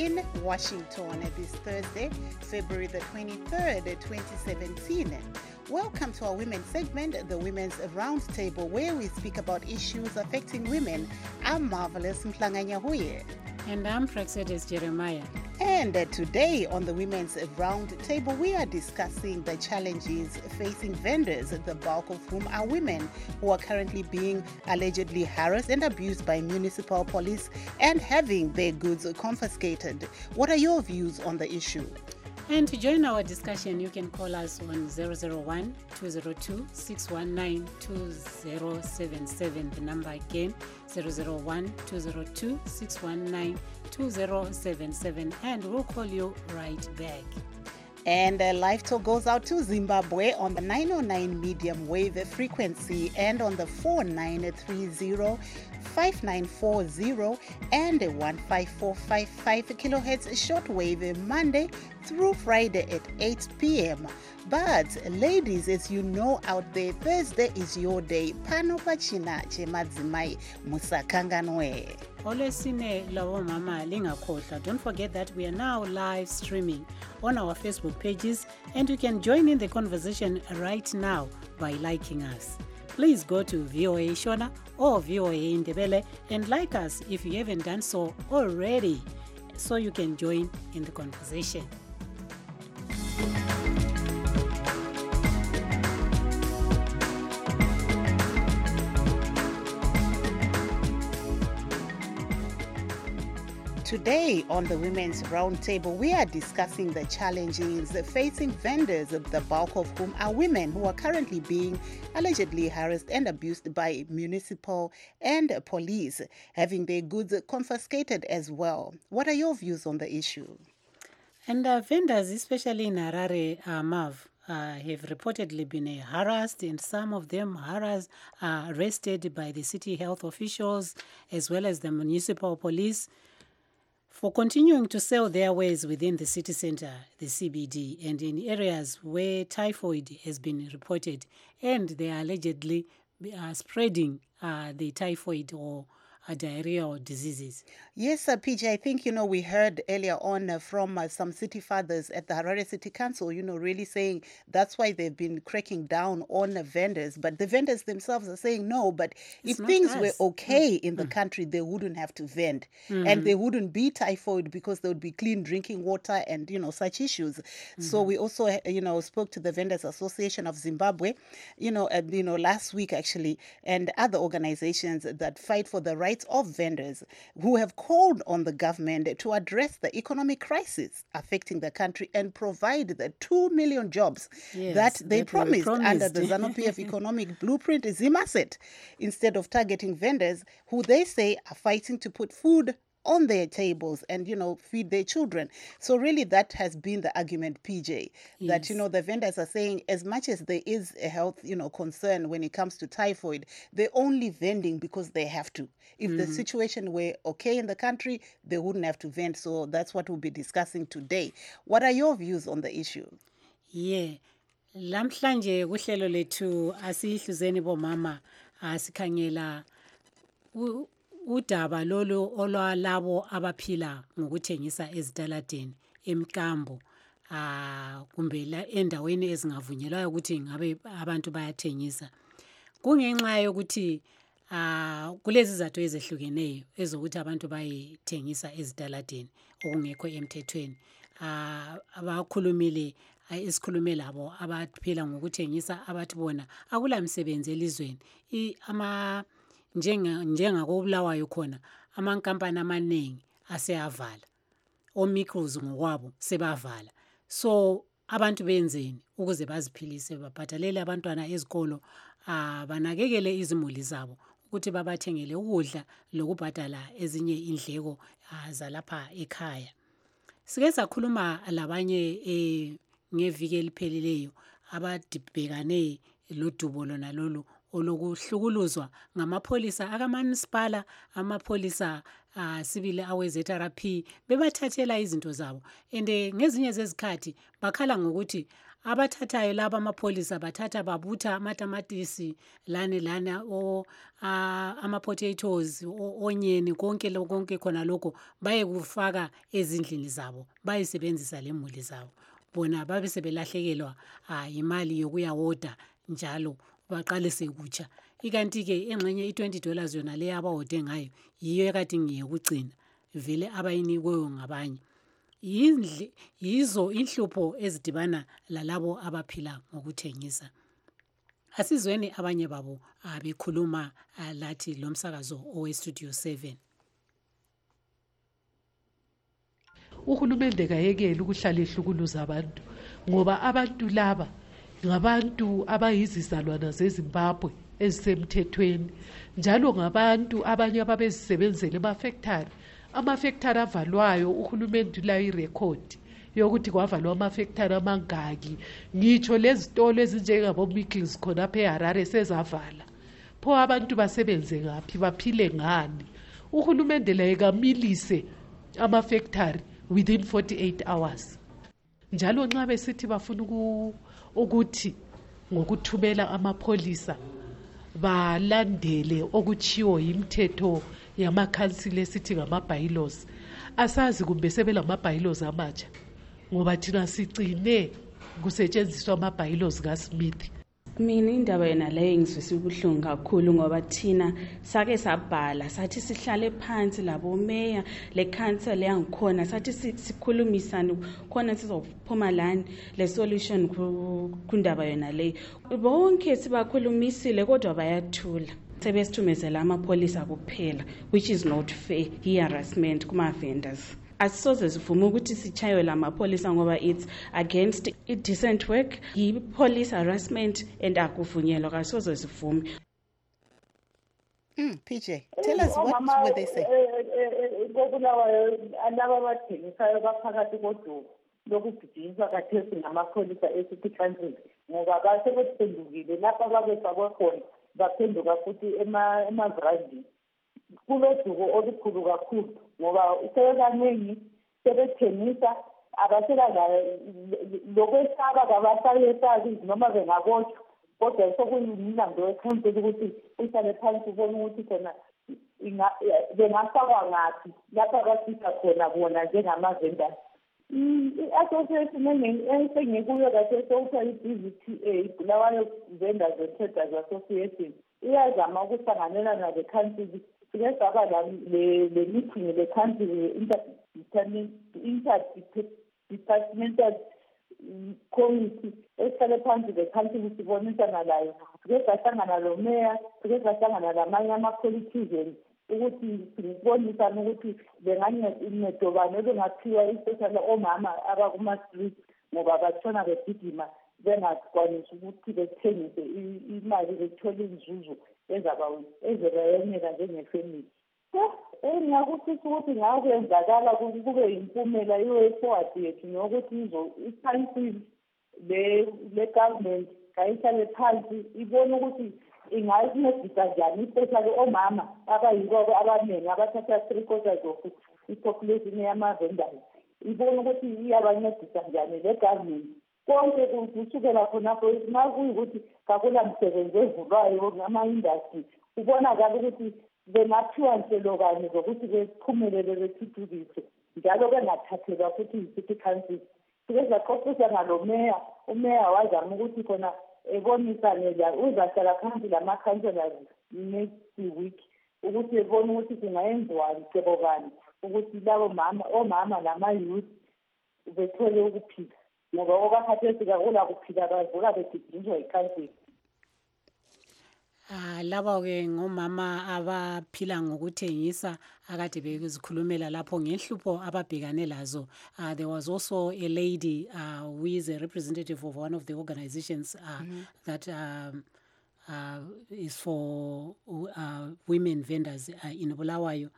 in Washington this Thursday, February the 23rd, 2017. Welcome to our women's segment, the Women's Roundtable, where we speak about issues affecting women. I'm Marvelous Mhlanga-Nyahuye. And I'm Praxedes Jeremiah. And today on the Women's Roundtable, we are discussing the challenges facing vendors, the bulk of whom are women, who are currently being allegedly harassed and abused by municipal police and having their goods confiscated. What are your views on the issue? And to join our discussion, you can call us on 001-202-619-2077. The number again, 001-202-619-2077. And we'll call you right back. And Live Talk goes out to Zimbabwe on the 909 medium wave frequency and on the 4930, 5940 and 15455 kilohertz shortwave Monday through Friday at 8 p.m. But ladies, as you know out there, Thursday is your day. Pano pachina chemadzimai musakanganwe. Olesine lawo mama lingakhohlwa. Don't forget that we are now live streaming on our Facebook pages and you can join in the conversation right now by liking us. Please go to VOA Shona or VOA Indebele and like us if you haven't done so already, so you can join in the conversation. Today on the Women's Roundtable, we are discussing the challenges facing vendors, the bulk of whom are women who are currently being allegedly harassed and abused by municipal and police, having their goods confiscated as well. What are your views on the issue? And vendors, especially in Harare, Mav, have reportedly been harassed, and some of them arrested by the city health officials as well as the municipal police for continuing to sell their wares within the city center, the CBD, and in areas where typhoid has been reported, and they are allegedly spreading the typhoid or diarrhea or diseases. Yes, PJ, I think, we heard earlier on from some city fathers at the Harare City Council, really saying that's why they've been cracking down on the vendors. But the vendors themselves are saying no, but if things were okay in the country, they wouldn't have to vend. And there wouldn't be typhoid because there would be clean drinking water and, such issues. So we also, spoke to the Vendors Association of Zimbabwe, last week actually, and other organizations that fight for the rights of vendors who have called on the government to address the economic crisis affecting the country and provide the 2 million jobs that they promised under the ZANU-PF economic blueprint ZIMASET, instead of targeting vendors who they say are fighting to put food on their tables and, feed their children. So really that has been the argument, PJ, that, the vendors are saying as much as there is a health, concern when it comes to typhoid, they're only vending because they have to. If the situation were okay in the country, they wouldn't have to vend. So that's what we'll be discussing today. What are your views on the issue? Yeah. Lamhlanje kuhlelo lethu asihluzeni bomama asikhangela udaba lolu olwalabo abaphila ngokuthengisa ezitaladeni emkambo kumbe endaweni ezingavunyelwayo ukuthi ngabe abantu bayathengisa. Kungenxa yokuthi kulezi zathu ezehlukeneyo ezokuthi abantu bayethengisa ezitaladeni okungekho emthethweni. Abakhulumile isikhulume labo abaphila ngokuthengisa abathi bona akulamsebenzi elizweni. Njengakobulawayo khona amankampani amaningi aseyavala, omicros ngokwabo sebavala. So abantu benzeni ukuze baziphilise, babhadalele abantwana ezikolo, banakekele izimuli zabo ukuthi babathengele ukudla lokubhadala ezinye indleko zalapha ekhaya. Sike sakhuluma labanye ngeviki eliphelileyo abadibhekane lodubo lona lolu olokuhlukuluzwa ngamapholisa akamunicipal, amapholisa sibili aweZRP bebathathela izinto zabo. And ngezinye zezikhathi bakhala ngokuthi abathathayo laba amapholisa bathatha babutha amatamatisi lana ama-potatoes, onyeni, konke khona lokho baye kufaka ezindlini zabo, bayisebenzisa lemuli zabo. Bona babe sebelahlekelwa imali yokuya woda njalo baqalise kutsha. Ikanti-ke engxenye $20 yona leyo abawode ngayo yiyo ekade ngiyekugcina vele abayinikweyo ngabanye. Yizo inhlupho ezidibana lalabo abaphila ngokuthengisa. Asizweni abanye babo bekhuluma lathi lo msakazo oweStudio 7. Uhulumende kayekele ukuhlala ehlukuluza abantu ngoba abantu laba ngabantu abayizizalwana zeZimbabwe ezisemthethweni, njalo ngabantu abanye ababezisebenzela amafektari avalwayo. Uhulumende ulayo irekhodi yokuthi kwavalwa amafektari amangaki. Ngitsho lezitolo ezinjengabo-Mickles khonapha eHarare sezavala. Pho abantu basebenze ngaphi, baphile ngani? Uhulumende laye kamilise amafektari within 48 hours. Njalo nxa besithi bafuna ukuthi ngokuthumela amapholisa balandele okutshiwo yimithetho yamakhansili esithi ngama-bylaws, asazi kumbe sebelama-bylaws amatsha, ngoba thina sicine kusetshenziswa ama-bylaws kaSmith. Mina indaba yona leyo ngizwisa ubuhlungu kakhulu ngoba thina sake sabhala sathi sihlale phansi labo meya le council yangikhona sathi sikhulumisane khona sizophuma lani le solution kundaba yona leyo. Bonke sibakhulumisile kodwa bayathula. Sebesithumezela amapholisa kuphela, which is not fair, harassment kuma vendors. Asisoze sivume ukuthi sichaywe la mapholisa ngoba it's against decent work, police harassment, and akuvunyelwa, kasoze sivume. PJ, tell us what were they saying. Kokulawa alaba bathengisayo baphakathi kodumo lokugijinisa kathesi namapholisa esithi country ngoba basebephendukile lapha babefakwe khona baphenduka futhi emavrandini. Kuloduko olukhulu kakhulu ngoba sebebaningi sebethengisa abasela lokwesaba kabasayesazi noma bengabotshwa, kodwa sokuyimlando wekhanseli ukuthi uhlale phansi ubone ukuthi khona bengafakwa ngaphi lapha abafisa khona bona njengamavendors. I-association engikuyo kahle sokuthiwa i-BVTA, Bulawayo Vendors and Traders Association, iyazama ukuhlanganela nale khansili. Sike saba le meeting le country interdepartmental committee esihlale phansi le country sibonisana layo. Sike sahlangana lo mayor, sike sahlangana lamanye ama-politicians ukuthi sibonisane ukuthi bengancedo bani ebengaphiwa especially omama abakuma-street ngoba batshona begijima bengakwanisi ukuthi bethengise imali bethole inzuzo ezabayenela njengefamily. Engiyakufisa ukuthi ngakwenzakala kube yimpumela i-way forward yethu nokuthi i-council le government kayihlale phansi ibone ukuthi ingasincedisa njani, especially omama abayibo abaningi abathatha 3/4 of i-population yama-vendors. Ibone ukuthi iyabancedisa njani le government. Konke kusukela khonapho makuyukuthi kakula msebenzi evulwayo ngama-industry, kubonakala ukuthi bengaphiwa nhlelo kanye zokuthi bephumelele bethuthukise njalo bengathathelwa futhi yi-city council. Sike saxoxisana lo meya, umeya wazama ukuthi khona ebonisane uzahlala phansi lama-councillors next week ukuthi ebone ukuthi kungayenziwani cebo bani ukuthi labo omama nama-youth bethole ukuphila ngoba okakhathesi kakula kuphila bavuka begijinjwa yikhansili. Laba-ke ngomama abaphila ngokuthengisa akade bezikhulumela lapho ngenhlupho ababhekane lazo. There was also a lady who is a representative of one of the organizations that is for women vendors in Bulawayo.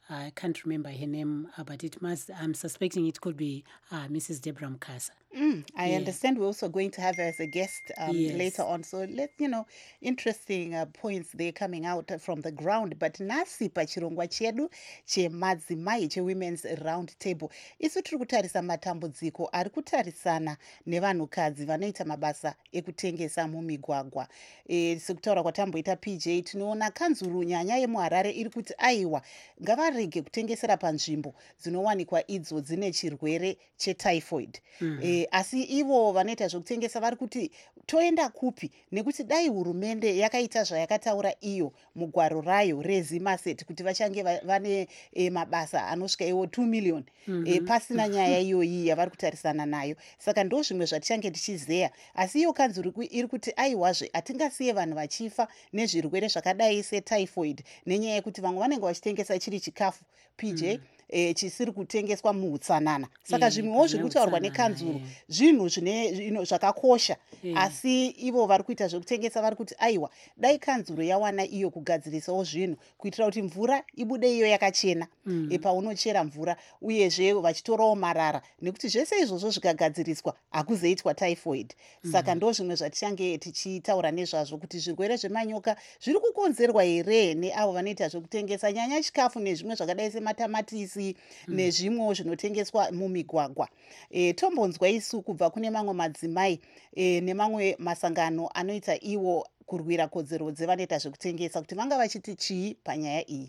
I can't remember her name, but I'm suspecting it could be Mrs. Deborah Mukasa. I understand we're also going to have her as a guest Yes. later on. So interesting points there coming out from the ground. But nasi pachirongwa chedu chemadzimai chewomen's round table. Isu tiri kutarisa matambudziko ari kutarisana nevanhukadzi vanoita mabasa ekutengesa mumigwagwa. Sekutaura kwatamboita PJ tinoona kanzuru nyanya yemuHarare iri kuti aiwa ngavarege kutengesera panzvimbo dzinowanikwa idzo dzine chirwere chetyphoid. Asi ivo vanoita zvokutengesa vari kuti toenda kupi, nekuti dai hurumende yakaita zvayakataura iyo mugwaro rayo rezimaset kuti vachange vane mabasa anosvika iwo 2 million pasina nyaya iyoyi yavari kutarisana nayo. Saka ndo zvimwe zvatichange tichizeya, asi iyo kanzuru iri kuti aiwazve hatingasiye vanhu vachifa nezvirwere zvakadai setyphoid nenyaya yekuti vamwe vanenge vachitengesa chiri chikafu PJ chisiri kutengeswa muutsanana. Saka zvimwewo zviri kutaurwa nekanzuru zvinhu zvakakosha, asi ivo vari kuita zvokutengesa vari kuti aiwa dai kanzuru yawana iyo kugadzirisawo zvinhu kuitira kuti mvura ibude iyo yakachena paunochera mvura, uyezve vachitorawo marara, nekuti zvese izvozvo zvikagadziriswa hakuzoitwa typhoid. Saka ndo zvimwe zvatichange tichitaura nezvazvo kuti zvirwere zvemanyoka zviri kukonzerwa here neavo vanoita zvokutengesa nyanya chikafu nezvimwe zvakadai sematamatisi nezvimwewo zvinotengeswa mumigwagwa. Tombonzwa isu kubva kune mamwe madzimai nemamwe masangano anoita iwo kurwira kodzero dzevanoita zvokutengesa kuti vanga vachiti chii panyaya iyi.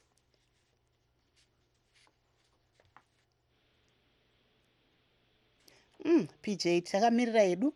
PJ takamirira hedu.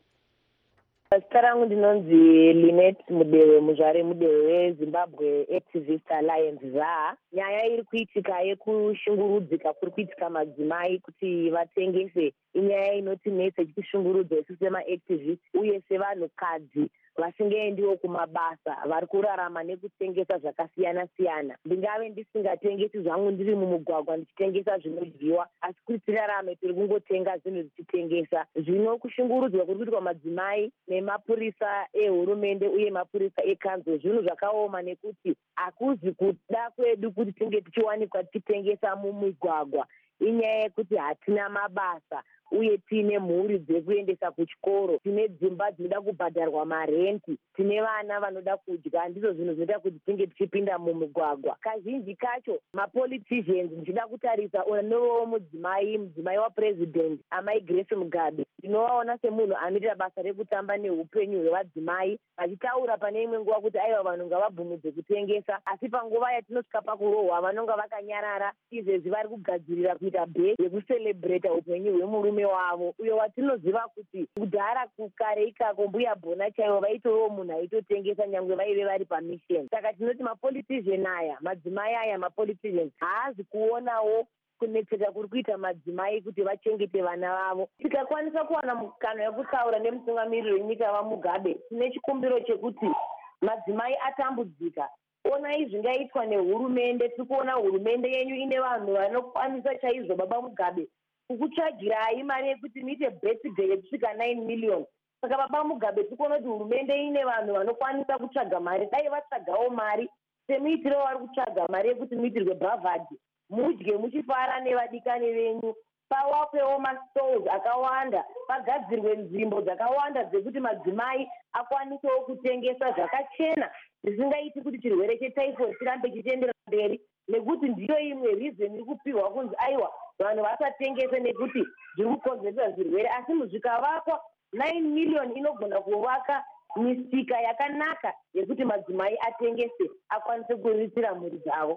Zita rangu ndinonzi Linet Mudewe, muzvare Mudewe weZimbabwe Activist Alliance ZAA. Nyaya iri kuitika yekushungurudzika kuri kuitika madzimai kuti vatengese inyaya inotinetsa ichitishungurudza isu semaactivist uye sevanhukadzi vasingaendiwo kumabasa vari kurarama nekutengesa zvakasiyana-siyana. Ndingave ndisingatengesi zvangu ndiri mumugwagwa ndichitengesa zvinodyiwa, asi kuti tirarame tiri kungotenga zvinhu tichitengesa. Zvino kushungurudzwa kuri kuitwa madzimai nemapurisa ehurumende uye mapurisa ekanzo zvinhu zvakaoma, nekuti hakuzi kuda kwedu kuti tinge tichiwanikwa tichitengesa mumigwagwa. Inyaya yekuti hatina mabasa uye tine mhuri dzekuendesa kuchikoro, tine dzimba dzinoda kubhadharwa marenti, tine vana vanoda kudya. Ndizvo zvinhu zvinoita kuti tinge tichipinda mumugwagwa. Kazhinji kacho mapoliticians, ndichida kutarisa unowo mudzimai wapresident Amai Grace Mugabe, ndinovaona semunhu anoita basa rekutamba neupenyu hwevadzimai, vachitaura pane imwe nguva kuti aiwa vanhu ngavabvumidze kutengesa, asi panguva yatinosvika pakurohwa vanonga vakanyarara. Izvezvi vari kugadzirira kuita bhe yekucelebrata upenyu hwemurume wavo, uyo watinoziva kuti kudhara kukare ikako mbuya Bhona chaivo vaitowo munhu aitotengesa nyangwe vaive vari pamisheni. Saka tinoti mapolitician aya, madzimai aya mapolitician haazi kuonawo kunetseka kuri kuita madzimai kuti vachengete vana vavo. Tikakwanisa kuwana mukana wekutaura nemutungamiriri wenyika vaMugabe, tine chikumbiro chekuti madzimai atambudzika. Onai zvingaitwa nehurumende. Tiri kuona hurumende yenyu ine vanhu vanokwanisa chaizvo baba Mugabe kukutsvagirai mari yekuti muite birthday yekusvika 9 million. Saka baba Mugabe tiri kuona kuti hurumende ine vanhu vanokwanisa kutsvaga mari. Dai vatsvagawo mari semuitiro vari kutsvaga mari yekuti muitirwe bhavhadhi, mudye muchifara nevadikani venyu, pawakwewo mastalls akawanda, pagadzirwe nzvimbo dzakawanda dzekuti madzimai akwanisewo kutengesa zvakachena zvisingaiti kuti chirwere chetyphoid chirambe chichiendera mberi, nekuti ndiyo imwe reason iri kupihwa kunzi aiwa vanhu vasatengese nekuti zviri kukonzeresa zvirwere. Asi muzvikavakwa 9 million inogona kuvaka misika yakanaka yekuti madzimai atengese akwanise kuriritira mhuri dzavo.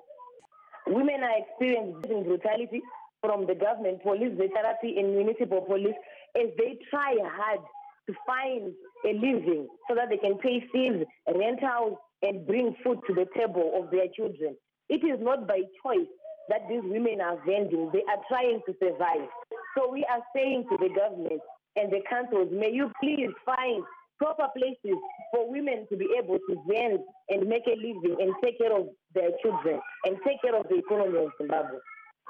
Women are experiencing brutality from the government, police, veteracy and municipal police as they try hard to find a living so that they can pay fees, rent house and bring food to the table of their children. It is not by choice that these women are vending. They are trying to survive. So we are saying to the government and the councils, may you please find proper places for women to be able to vend and make a living and take care of their children and take care of the economy of Zimbabwe.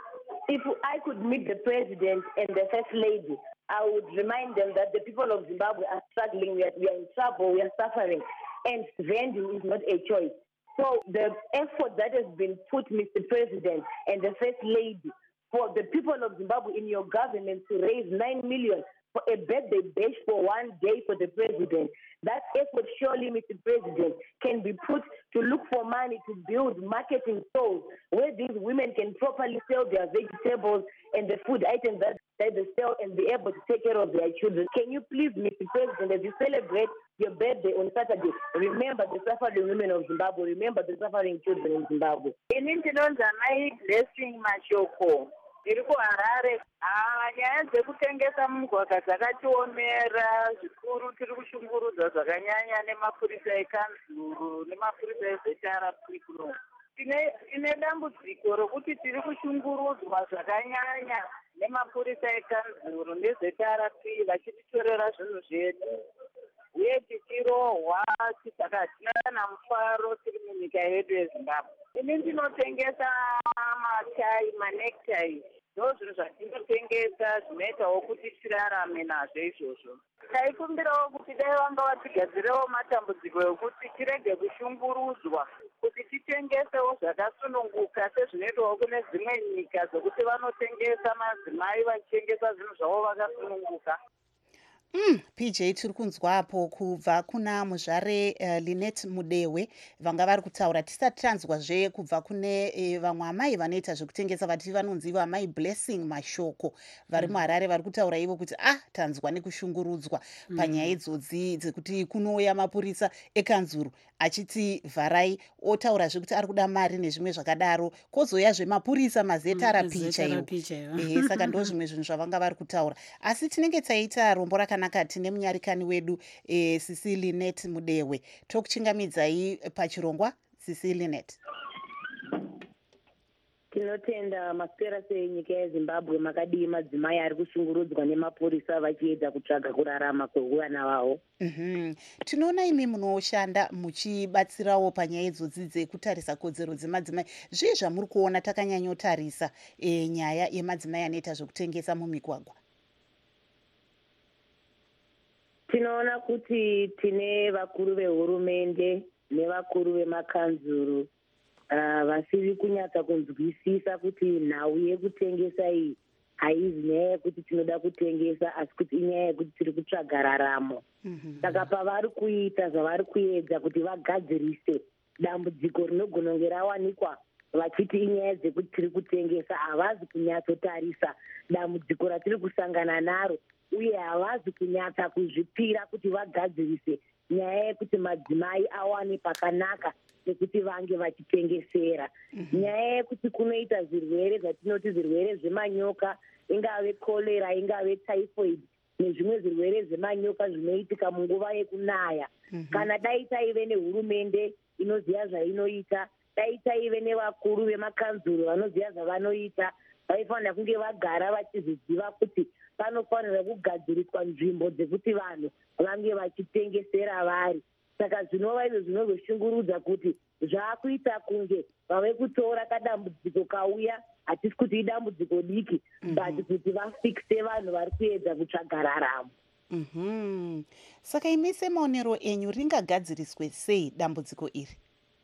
If I could meet the president and the first lady, I would remind them that the people of Zimbabwe are struggling. We are in trouble. We are suffering. And vending is not a choice. So the effort that has been put, Mr. President and the First Lady, for the people of Zimbabwe in your government to raise 9 million for a birthday bash for one day for the president, that effort surely, Mr. President, can be put to look for money to build marketing stores where these women can properly sell their vegetables and the food items that they sell and be able to take care of their children. Can you please, Mr. President, as you celebrate your birthday on Saturday, remember the suffering women of Zimbabwe, remember the suffering children in Zimbabwe. Blessing mashoko. Iri kuHarare, nyaya dzekutengesa mumugwagwa dzakatiomera zvikuru. Tiri kushungurudza zvakanyanya nemapurisa ekanzuru nemapurisa ezVRP kuno. Tine dambudziko rokuti tiri kushungurudzwa zvakanyanya nemapurisa ekanzuru nezVRP vachititorera zvinhu zvedu, uye tichirohwa saka hatina kana mufaro tiri munyika yedu yeZimbabwe. Ini ndinotengesa machai, manektai, ndozvinhu zvatinotengesa zvinoitawo kuti tirarame nazvo izvozvo. Taikumbirawo kuti dai vanga vatigadzirewo matambudziko ekuti tirege kushungurudzwa, kuti titengesewo zvakasununguka sezvinoitwawo kune dzimwe nyika dzokuti vanotengesa madzimai vachitengesa zvinhu zvavo vakasununguka. PJ tiri kunzwapo kubva kuna muzvare Linet Mudewe vanga vari kutaura tisati tanzwazve kubva kune vamwe amai vanoita zvekutengesa vati vanonzi vamai Blessing Mashoko vari muHarare vari kutaura ivo kuti tanzwa nekushungurudzwa panyaya idzodzi dzekuti kunouya mapurisa ekanzuru achiti vharai, otaurazve kuti ari kuda mari nezvimwe zvakadaro, kozouyazve mapurisa maZRP chaiwo. Saka ndo zvimwe zvinhu zvavanga vari kutaura, asi tinenge taita rombo rakanaka tine munyarikani wedu Sisi Linet Mudewe. Tokuchingamidzai pachirongwa Sisi Linet. Tinotenda maswera senyika yeZimbabwe makadii madzimai ari kushungurudzwa nemapurisa vachiedza kutsvaga kurarama kwevana vavo. Tinoona imi munoshanda muchibatsirawo panyaya idzodzi dzekutarisa kodzero dzemadzimai. Zvii zvamuri kuona takanyanyotarisa nyaya yemadzimai anoita zvekutengesa mumigwagwa? Tinoona kuti tine vakuru vehurumende nevakuru vemakanzuru vasiri kunyatsa kunzwisisa kuti nhau yekutengesa iyi haizi nyaya yekuti tinoda kutengesa, asi kuti inyaya yekuti tiri kutsvaga raramo. Saka pavari kuita zvavari kuedza kuti vagadzirise dambudziko rinogona kunge rawanikwa vachiti inyaya dzekuti tiri kutengesa, havazi kunyatsotarisa dambudziko ratiri kusangana naro, uye havazi kunyatsa kuzvipira kuti vagadzirise nyaya yekuti madzimai awane pakanaka nekuti vange vachitengesera. Nyaya yekuti kunoita zvirwere zvatinoti zvirwere zvemanyoka, ingave kolera, ingave typhoid nezvimwe zvirwere zvemanyoka zvinoitika munguva yekunaya. Kana dai taive nehurumende inoziva zvainoita, dai taive nevakuru vemakanzuru vanoziva zvavanoita, vaifanira kunge vagara vachizviziva kuti panofanira kugadziriswa nzvimbo dzekuti vanhu vange vachitengesera vari. Saka zvinova izvo zvinozoshungurudza kuti zvaakuita kunge vave kutora kadambudziko kauya, hatisi kuti idambudziko diki, but kuti vafikise vanhu vari kuedza kutsvaga raramo. Saka imi semaonero enyu ringagadziriswe sei dambudziko iri?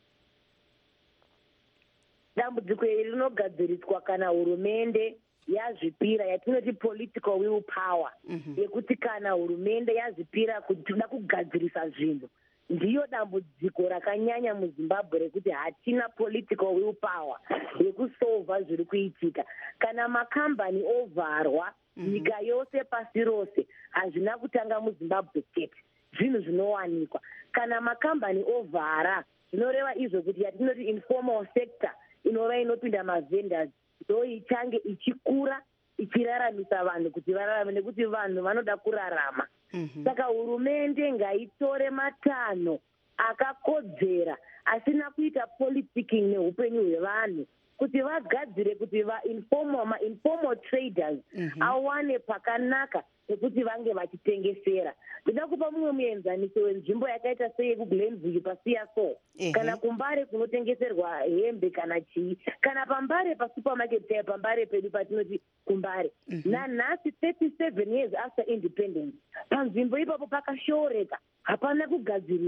Dambudziko iri rinogadziriswa kana hurumende yazvipira, yatinoti political will power, yekuti kana hurumende yazvipira kuti toda kugadzirisa zvinhu. Ndiyo dambudziko rakanyanya muZimbabwe rekuti hatina political will power yekusolva zviri kuitika. Kana makambani ovharwa nyika yose pasi rose, hazvina kutanga muZimbabwe chete, zvinhu zvinowanikwa. Kana makambani ovhara, zvinoreva izvo kuti yatinoti informal sector inova inopinda mavendors ndo ichange ichikura ichiraramisa vanhu kuti vararame, nekuti vanhu vanoda kurarama. Saka hurumende ngaitore matanho akakodzera asina kuita politicking neupenyu hwevanhu, kuti vagadzire kuti ma-informal traders awane pakanaka pekuti vange vachitengesera. Ndinoda kupa mumwe muenzaniso wenzvimbo yakaita seyekuGlenville paSiyaso, kana kuMbare kunotengeserwa hembe kana chii, kana paMbare pasupermarket chaipo paMbare pedu patinoti kuMbare. Nanhasi 37 years after independence, panzvimbo ipapo pakashooreka, hapana kugadzirika.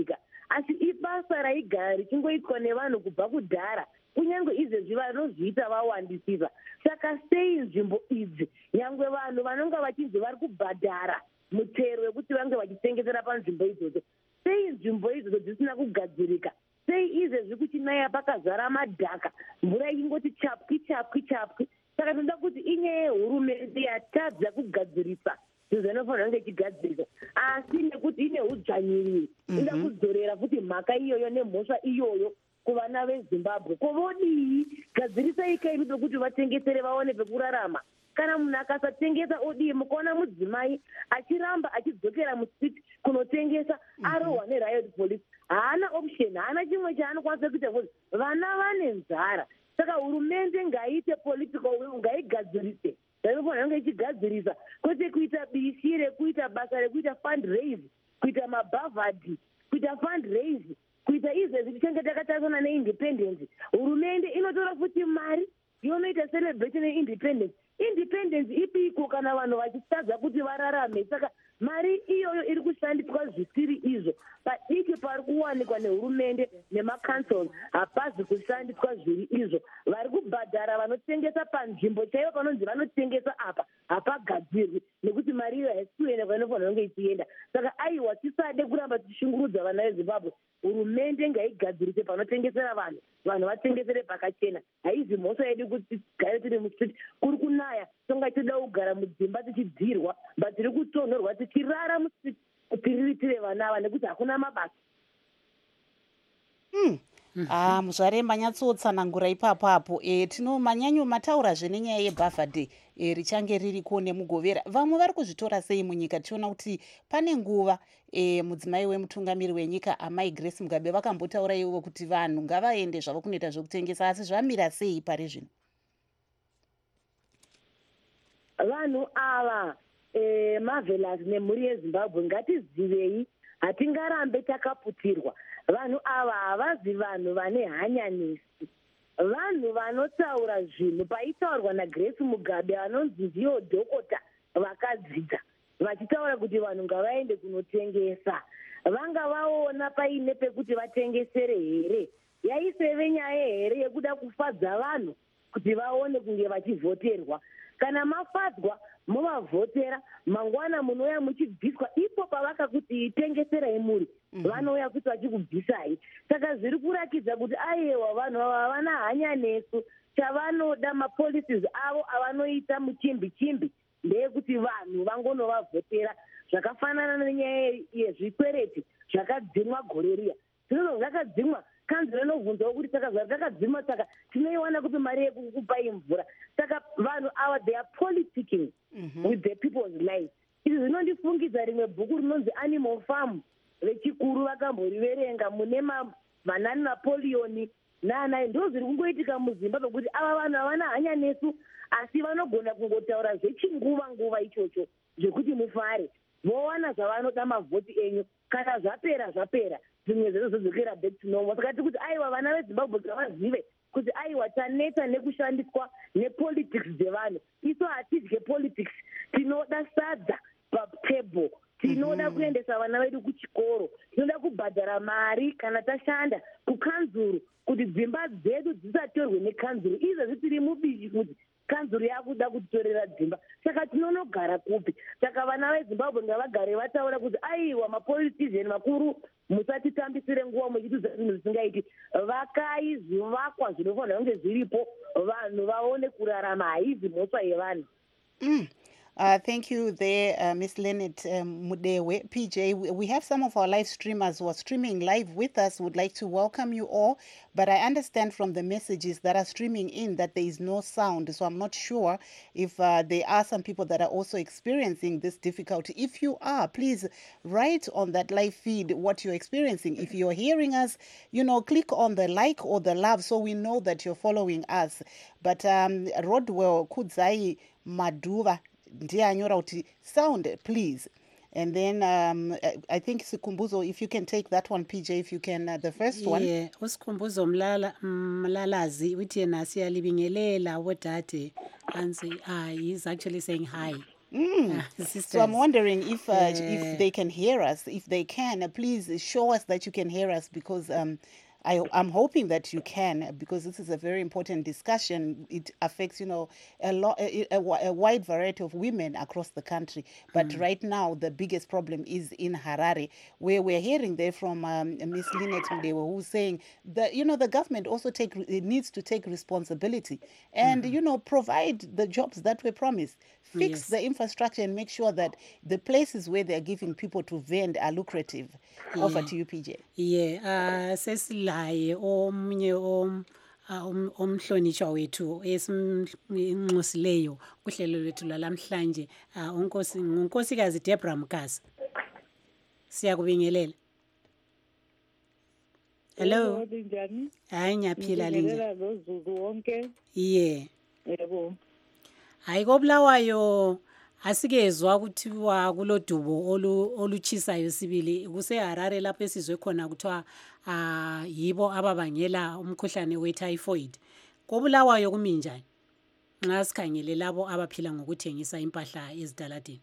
asi ibasa raigara richingoitwa nevanhu kubva kudhara, kunyange izvezvi vanozviita vawandisisa. Saka sei nzvimbo idzi nyangwe vanhu vanonga vachinzi vari kubhadhara mutero wekuti vange vachitengesera panzvimbo idzodzo, sei nzvimbo idzodzo dzisina kugadzirika? Sei izvezvi kuchinaya pakazara madhaka, mvura ichingoti chapwi chapwi chapwi? Saka tinoda kuti inyaya yehurumende yatadza kugadzirisa zvinhu zvinofanira kunge ichigadzirisa, asi nekuti ine udzvanyiriri inoda kudzorera futi mhaka iyoyo nemhosva iyoyo kuvana vezimbabwe. Ko vodii? Gadzirisai kaimi pekuti vatengesere vaone pekurarama. Kana munhu akasatengesa odii? Mukaona mudzimai achiramba achidzokera musiti kunotengesa arohwa neriot police, haana option, haana chimwe chaanokwanisa kuita kuti vana vane nzara. Saka hurumende ngaiite political will, ngaigadzirise zvinofanira kunge ichigadzirisa, kwete kuita bishi rekuita basa rekuita fundraise, kuita mabhavhadhi, kuita fundraise, kuita izvezvi tichange takatarisana neindependence. Hurumende inotora futi mari yonoita celebration yeindependence. Independence ipiko kana vanhu vachitadza kuti vararame? Saka mari iyoyo iri kushandiswa zvisiri izvo. Padiki pari kuwanikwa nehurumende nemacouncils hapazi kushandiswa zviri izvo. Vari kubhadhara vanotengesa panzvimbo chaivo panonzi vanotengesa apa hapagadzirwi, nekuti mari iyo haisi kuenda kwainofanira kunge ichienda. Saka aiwa, tisade kuramba tichishungurudza vana vezimbabwe. Hurumende ngaigadzirise panotengesera vanhu, vanhu vatengesere pakachena. Haizi mhosva yedu kuti tigare tiri musiti, kuri kunaya tonga toda kugara mudzimba tichidzirwa, but tiri kutonhorwa tichirara musiti tiriritire vana ava nekuti hakuna mabasa. Muzvaremba nyatsotsanangura ipapo manyanyo mataurazve nenyaya yebhavhadhi richange ririko nemugovera. Vamwe vari kuzvitora sei munyika? Tichiona kuti pane nguva mudzimai wemutungamiri wenyika amai Grace Mugabe vakambotaura ivo kuti vanhu ngavaende zvavo kunoita zvekutengesa, asi zvamira sei pari zvino? Vanhu ava Marvelous nemhuri yeZimbabwe ngatizivei, hatingarambe takaputirwa. Vanhu ava havazi vanhu vane hanyanisi, vanhu vanotaura zvinhu. Paitaurwa naGrace Mugabe vanonzi ndiyo dhokota vakadzidza, vachitaura kuti vanhu ngavaende kunotengesa, vanga vaona paine pekuti vatengesere here? Yaiseve nyaya here yekuda kufadza vanhu kuti vaone kunge vachivhoterwa? Kana mafadzwa muvavhotera, mangwana munouya muchibviswa, ipo pavakakuti itengeserai muri vanouya kuti vachikubvisai. Saka zviri kurakidza kuti aiwa vanhu ava havana hanyanesu. Chavanoda mapolicies avo avanoita muchimbi chimbi ndeyekuti vanhu vangonovavhotera, zvakafanana nenyaya yezvikwereti zvakadzimwa gore riya. Zvinonzi zvakadzimwa, kanzuro inobvunzawo kuti saka zvatakadzimwa saka tinoiwana kupi mari yekukupai mvura? Saka vanhu ava they are politicking with the people's lives. Izvi zvinondifungidza rimwe bhuku rinonzi Animal Farm vechikuru vakamboriverenga mune manani Napoleon nanai. Ndo zviri kungoitika muZimbabwe kuti ava vanhu havana hanyanesu, asi vanogona kungotaura zvechinguva nguva ichocho zvekuti mufare, vowana zvavanoda mavhoti enyu. Kana zvapera zvapera, zvimwe zvezo zodzokera back to normal. Saka tiri kuti aiwa vana veZimbabwe ngavazive kuti aiwa taneta nekushandiswa nepolitics dzevanhu. Isu hatidye politics, tinoda sadza patable, tinoda kuendesa vana vedu kuchikoro, tinoda kubhadhara mari kana tashanda kukanzuru kuti dzimba dzedu dzisatorwe nekanzuru. Izvezvi tiri mubishi kuti kanzuru yakuda kutitorera dzimba, saka tinonogara kupi? Saka vana veZimbabwe ngavagare vataura kuti aiwa mapolitician makuru, musatitambisire nguva muchitiudza zvinhu zvisingaiti. Vakai zvivakwa zvinofanira kunge zviripo, vanhu vaone kurarama, haizi mhosva yevanhu. Thank you there, Miss Leonard Mudewe. PJ, we have some of our live streamers who are streaming live with us. Would like to welcome you all, but I understand from the messages that are streaming in that there is no sound, so I'm not sure if there are some people that are also experiencing this difficulty. If you are, please write on that live feed what you're experiencing. If you're hearing us, click on the like or the love so we know that you're following us. But Rodwell Kudzai Maduva ndianyora kuti sound please, and then I think Sikumbuzo, if you can take that one, PJ, if you can, the first one. Yeah, uSikumbuzo Mlalazi uthi yena siyalibingelela wodade and say he's actually saying hi. So I'm wondering if they can hear us. If they can, please show us that you can hear us, because I'm hoping that you can, because this is a very important discussion. It affects, a wide variety of women across the country. But right now, the biggest problem is in Harare, where we're hearing there from Miss Lynette Mudewa, who's saying that, the government also needs to take responsibility and, provide the jobs that were promised, fix the infrastructure and make sure that the places where they're giving people to vend are lucrative. Over to you, PJ. Sesilaye omunye omhlonishwa wethu esimnxusileyo kuhlelo lwethu lalamhlanje unkosikazi Deborah Mkasa. Siyakubingelela. Hello. Hayi ngiyaphila linje. Lozulu wonke. Yebo. Hayi koBulawayo asikezwa kuthiwa kulodubo oluchisayo sibili kuseHarare lapho esizwe khona kuthiwa yibo ababangela umkhuhlane wetyphoid. KoBulawayo kuminjani nxa sikhangele labo abaphila ngokuthengisa impahla ezitaladeni?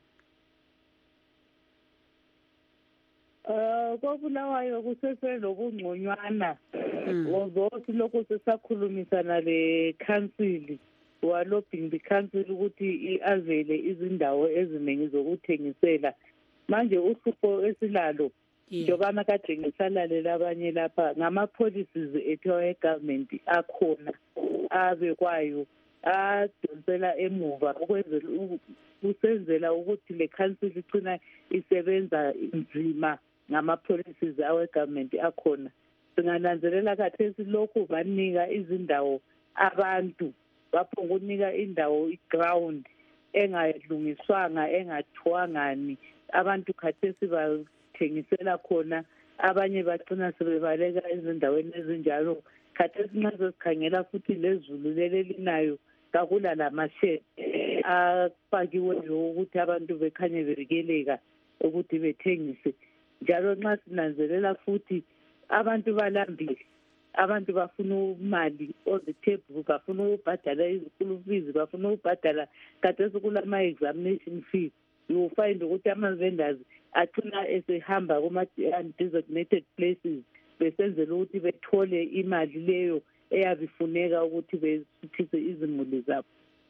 KoBulawayo kuseselobungconywana ngoba silokhu sisakhulumisana le-council walobhing the-council ukuthi avele izindawo eziningi zokuthengisela. Manje uhlupho esilalo njobana kade ngisalalela abanye lapha ngama-policies ethu e-government akhona abekwayo adonsela emuva kusenzela ukuthi le-council igcina isebenza nzima ngama-policies awe-government akhona. Singananzelela khathesi lokhu banika izindawo abantu baphongunika indawo iground engalungiswanga engathwangani abantu khathesi bathengisela khona abanye bacina sebebaleka ezindaweni ezinjalo. Khathesi nxa sesikhangela futhi lezulu lelinayo kakula lamashed afakiweyo ukuthi abantu bekhanye bevikeleka ukuthi bethengise. Njalo nxa sinanzelela futhi abantu balambile, abantu bafuna imali on the table, bafuna ukubhadala izikulu fees, bafuna ukubhadala khathesi kulama-examination fees. You will find ukuthi ama-vendors acina esehamba kuma-undesignated places besenzela ukuthi bethole imali leyo eyabifuneka ukuthi besuthise izimuli zabo.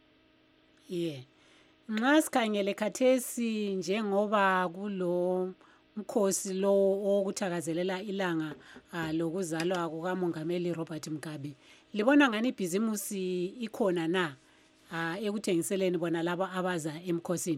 Nxa sikhangele khathesi njengoba kulo mkhosi lo okuthakazelela ilanga lokuzalwa kukaMongameli Robert Mugabe, libona ngani ibhizimusi ikhona na ekuthengiseleni bona laba abaza emkhosini?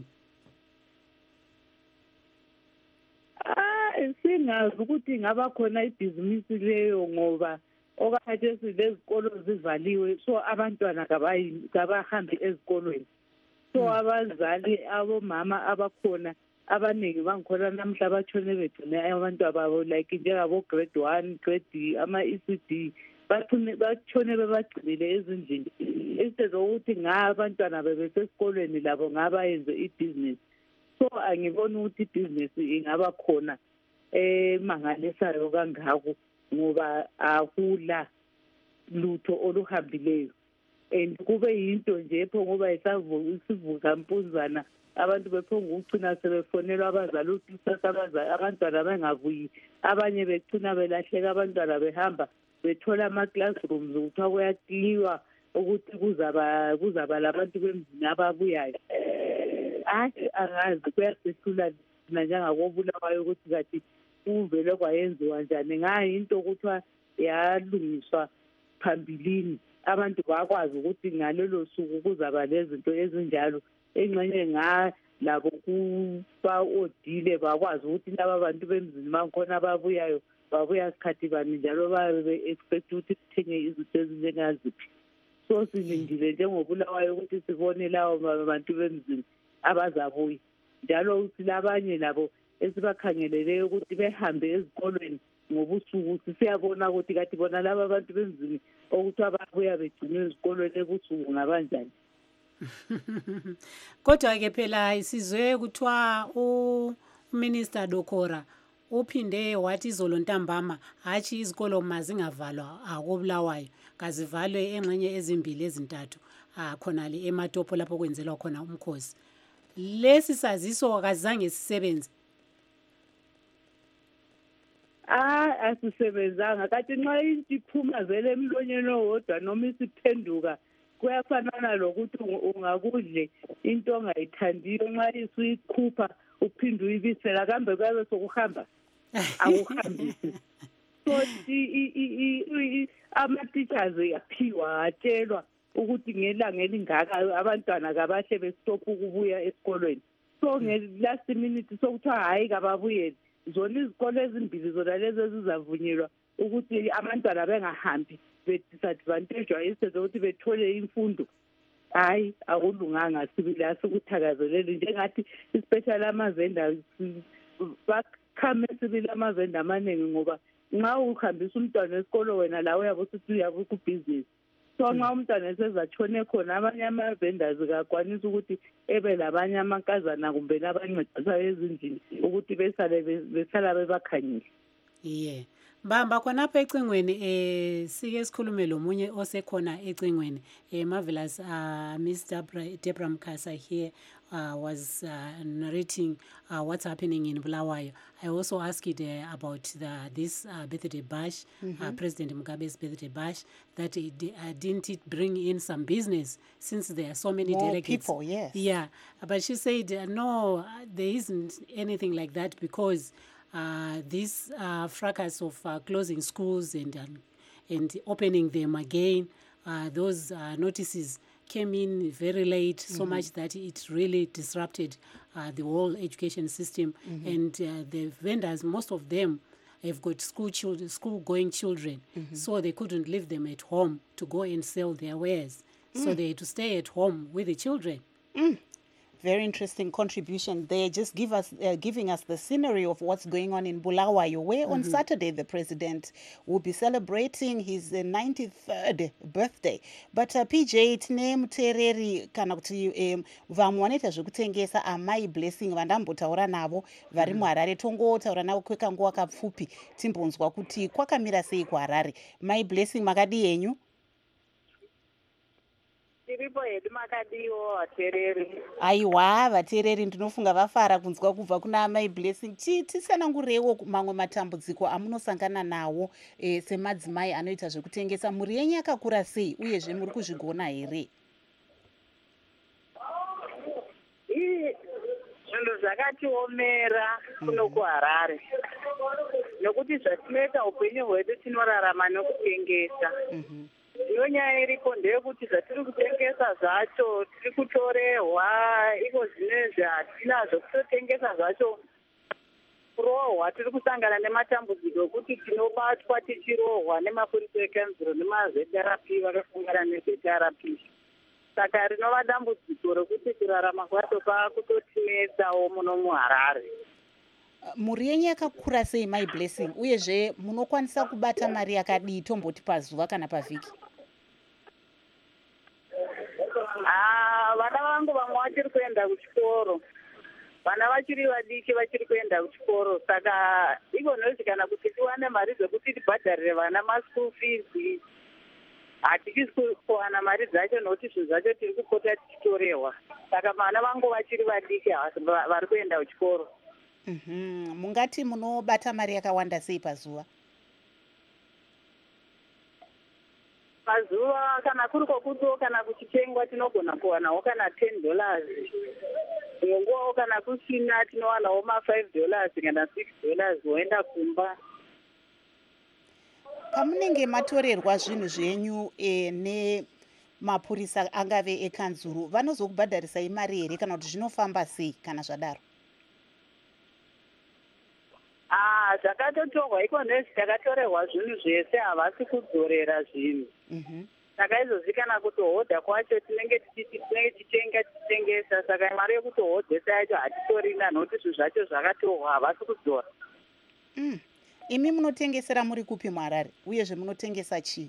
Singazi ukuthi ngaba khona ibhizimusi leyo ngoba okhathesi lezikolo zivaliwe, so abantwana kabahambi ezikolweni. So abazali abomama abakhona abaningi bangikhona namhla batshone begcine abantu ababo like njengabo grade 1 grade ama-ECD batshone bebagcinile ezindlini instead ukuthi abantwana bebesesikolweni labo ngabayenze ibhizinisi. So angiboni ukuthi ibhizinisi ingaba khona emangalisayo kangako ngoba akula lutho oluhambileyo and kube yinto nje pho ngoba isivuka mpunzana abantu bephonga ukucina sebefonelwa abazali ukuthi kusasa abantwana bengavuyi, abanye becina belahleka abantwana behamba bethola ama-classrooms ukuthiwa kuyakliwa ukuthi kuzaba labantu bemzini ababuyayo. Angazi kuyasihlula thina njengakoBulawayo ukuthi kathi kuvele kwayenziwa njani. Ngayinto kuthiwa yalungiswa phambilini abantu bakwazi ukuthi ngalelo suku kuzaba lezinto ezinjalo. Engxenye labo kuba-odile bakwazi ukuthi laba bantu bemzini bakhona ababuyayo babuya sikhathi bani njalo babe be-expect ukuthi kuthenge izinto ezinjengaziphi. So silindile njengoBulawayo ukuthi sibone lawo bantu bemzini abazabuya. Njalo silabanye labo esibakhangeleleyo ukuthi behambe ezikolweni ngobusuku. Siyabona ukuthi kathi bona laba abantu bemzini ukuthi ababuya begcinwe ezikolweni ebusuku ngabanjani. Kodwa ke phela isizwe kuthiwa uMinister Dokora uphinde wathi izolo ntambama hatshi izikolo mazingavalwa akoBulawayo kazivalwe engxenye ezimbili ezintathu khona le eMatopo lapho kwenzelwa khona umkhosi. lesi saziso akazange sisebenze. Asisebenzanga kathi nxa iphuma vele emlonyeni owodwa noma isiphenduka kuyafanana lokuthi ungakudle into ongayithandiyo nxa isuyikhupha uphinde uyibisela kambe kuyabe sokuhamba akuhambisi. So ama-teachers yaphiwa atshelwa ukuthi ngelanga elingaka abantwana kabahle bestopha ukubuya esikolweni. So nge-last minute sokuthiwa hhayi kababuyeli. Zona izikolo ezimbili zona lezi ezizavunyelwa ukuthi abantwana bengahambi be-disadvantagwa instead ukuthi bethole imfundo. Hayi akulunganga sibili asikuthakazeleli njengathi especially amavenda bakhame sibili amavenda amaningi ngoba nxa uhambisa umntwana esikolo wena lawe uyabe usithi uyabe ukubhizinisi. So nxa umntwana esezatshone khona abanye ama-vendors kakwanisa ukuthi ebe labanye amankazana kumbe labancedisayo ezindlini ukuthi besala bebakhangile. Yeah. Bamba khonapha ecingweni sike sikhulume lomunye osekhona ecingweni marvelous Miss Deborah Mkasa here was narrating what's happening in Bulawayo. I also asked about this birthday bash, President Mugabe's birthday bash, that didn't it bring in some business since there are so many more delegates? people, yes. Yeah, but she said no, there isn't anything like that because this fracas of closing schools and opening them again, those notices came in very late, so much that it really disrupted the whole education system. And the vendors, most of them have got school-going children, so they couldn't leave them at home to go and sell their wares. So they had to stay at home with the children. Very interesting contribution there. Just giving us the scenery of what's going on in Bulawayo, where on Saturday the president will be celebrating his 93rd birthday. But PJ tine mutereri kana kuti vamwe vanoita zvekutengesa amai Blessing vandambotaura navo vari muHarare, tongotaura navo kwekanguva kapfupi timbonzwa kuti kwakamira sei kuHarare. Mai Blessing, makadi yenyu? Tiripo hedu makadiwo vatereri. Aiwa, vatereri ndinofunga vafara kunzwa kubva kuna amai Blessing. Tisanangureiwo mamwe matambudziko amunosangana nawo semadzimai anoita zvekutengesa. Mhuri yenyu yakakura sei uyezve muri kuzvigona here? Zvinhu zvakatiomera kuno kuHarare nokuti zvatinoita upenyu hwedu tinorarama nokutengesa. Iyo nyaya iripo ndeyekuti zvatiri kutengesa zvacho tiri kutorehwa, iko zvinezvi hatinazvo kutotengesa zvacho kurohwa. Tiri kusangana nematambudziko ekuti tinobatwa tichirohwa nemapurisa ekanzuro nemazRP vakasangana nezRP. Saka rinova dambudziko rekuti kurarama kwacho kwakutotinetsawo muno muHarare. Mhuri yenyu yakakura sei mai Blessing, uyezve munokwanisa kubata mari yakadii tomboti pazuva kana pavhiki? Vana vangu vamwe vachiri kuenda kuchikoro, vana vachiri vadiki vachiri kuenda kuchikoro, saka igonozvi kana kuti tiwane mari dzekuti tibhadharire vana maschool fees hatisi kuwana mari dzacho nokuti zvinhu zvacho tiri kupota tichitorehwa. Saka vana vangu vachiri vadiki vari kuenda kuchikoro. Mungati munobata mari yakawanda sei pazuva? Pazuva kana kuri kwokuto kana kuchitengwa tinogona kuwanawo kana $10. Nguvawo kana kusina tinowanawo $5 kana $6 woenda kumba. Pamunenge matorerwa zvinhu zvenyu nemapurisa angave ekanzuru, vanozokubhadharisai mari here kana kuti zvinofamba sei kana zvadaro? Zvakatotorwa iko nezvi takatorerwa zvinhu zvese, havasi kudzorera zvinhu. Saka izvozvi kana kutohodha kwacho tinenge tichitengesa, saka mari yekutohodhesa yacho hatitorina nokuti zvinhu zvacho zvakatorwa, havasi kudzora. Imi munotengesera muri kupi muHarare uyezve munotengesa chii?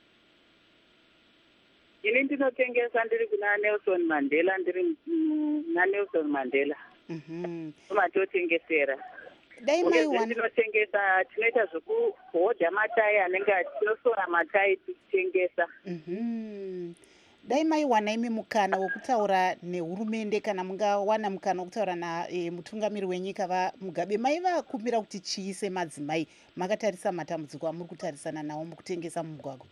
Ini ndinotengesa ndiri kuna Nelson Mandela, ndiri na Nelson Mandela. Tomatotengesera. Tinotengesa, tinoita zvekuhodha matayi anenge tinosora matayi tichitengesa. dai maiwana imi mukana wekutaura nehurumende kana mungawana mukana wekutaura namutungamiri wenyika vaMugabe, maivakumbira kuti chii semadzimai makatarisa matambudziko amuri kutarisana nawo mukutengesa mumugwagwa?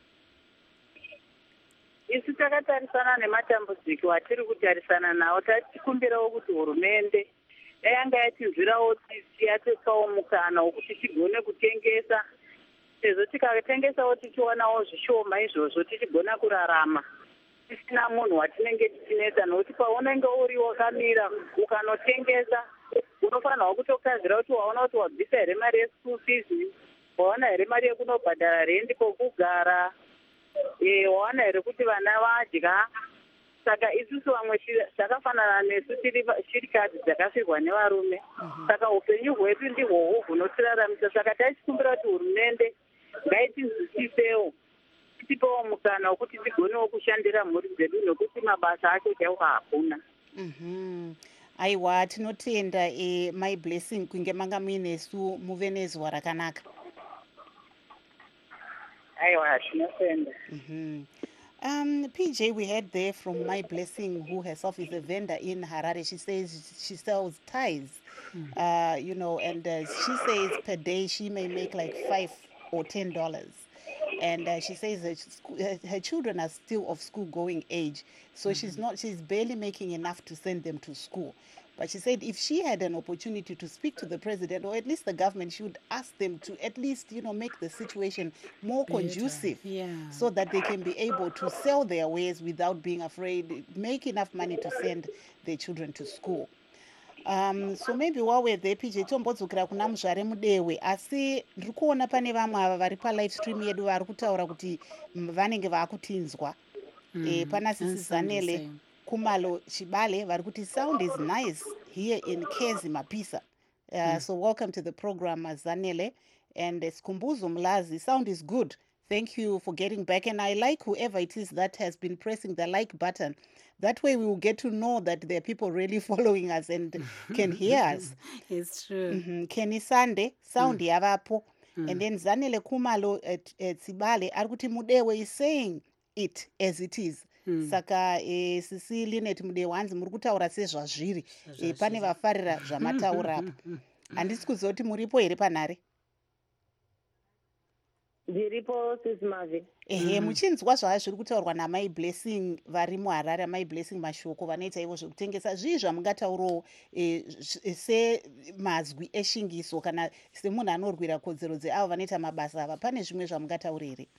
isu takatarisana nematambudziko atiri kutarisana nawo, tatikumbirawo kuti hurumende yanga yatinzwirawo tsitsi yatipawo mukana wekuti tigone kutengesa, sezvo tikatengesawo tichiwanawo zvishoma izvozvo tichigona kurarama tisina munhu watinenge tichinetsa, nokuti paunenge uri wakamira ukanotengesa unofanirwa kutokazira kuti waona kuti wabvisa here mari yeschool fees, waona here mari yekunobhadhara rendi kwokugara, waona here kuti vana vadya. Saka isusu vamwe takafanana nesu tiri shirikadzi dzakafirwa nevarume, saka upenyu hwedu ndihwohwo hunotiraramisa. Saka tachikumbira kuti hurumende ngaitinzwisisewo, tipewo mukana wekuti tigonewo kushandira mhuri dzedu, nokuti mabasa acho chaiwo hakuna. Aiwa, tinotenda my blessing kunge manga muinesu muve nezuva rakanaka. Aiwa, tinotenda. PJ, we heard there from My Blessing, who herself is a vendor in Harare. She says she sells ties, and she says per day she may make like $5 or $10. And she says her children are still of school-going age, so she's barely making enough to send them to school. But she said if she had an opportunity to speak to the president or at least the government, she would ask them to at least, make the situation more conducive, so that they can be able to sell their wares without being afraid, make enough money to send their children to school. So maybe while we're there, PJ, tombodzokera kuna Muzvare Mudewe, asi ndiri kuona pane vamwe ava vari palive stream yedu vari kutaura kuti vanenge vakutinzwa. Pana Sisi Zanele Kumalo Chibale vari kuti sound is nice here in Kezi Mapisa. So welcome to the program, Zanele. And Skumbuzo Mlazi, sound is good. Thank you for getting back. And I like whoever it is that has been pressing the like button. That way we will get to know that there are people really following us and can hear us. It's true. Kenny Sunday, sound yavapo. And then Zanele Kumalo Tsibale, Arguti Mudewe is saying it as it is. Saka Sisi Linet Mudewe hanzi muri kutaura sezvazviri. Pane vafarira zvamataura apa. Handisi kuzoti muripo here panhare? Ndiripo Sisi Mavi. Muchinzwa zviri kutaurwa naMai Blessing vari muHarare, Mai Blessing mashoko vanoita ivo zvekutengesa, zvii zvamungataurawo semazwi eshingiso kana semunhu anorwira kodzero dzeavo vanoita mabasa ava, pane zvimwe zvamungataura here?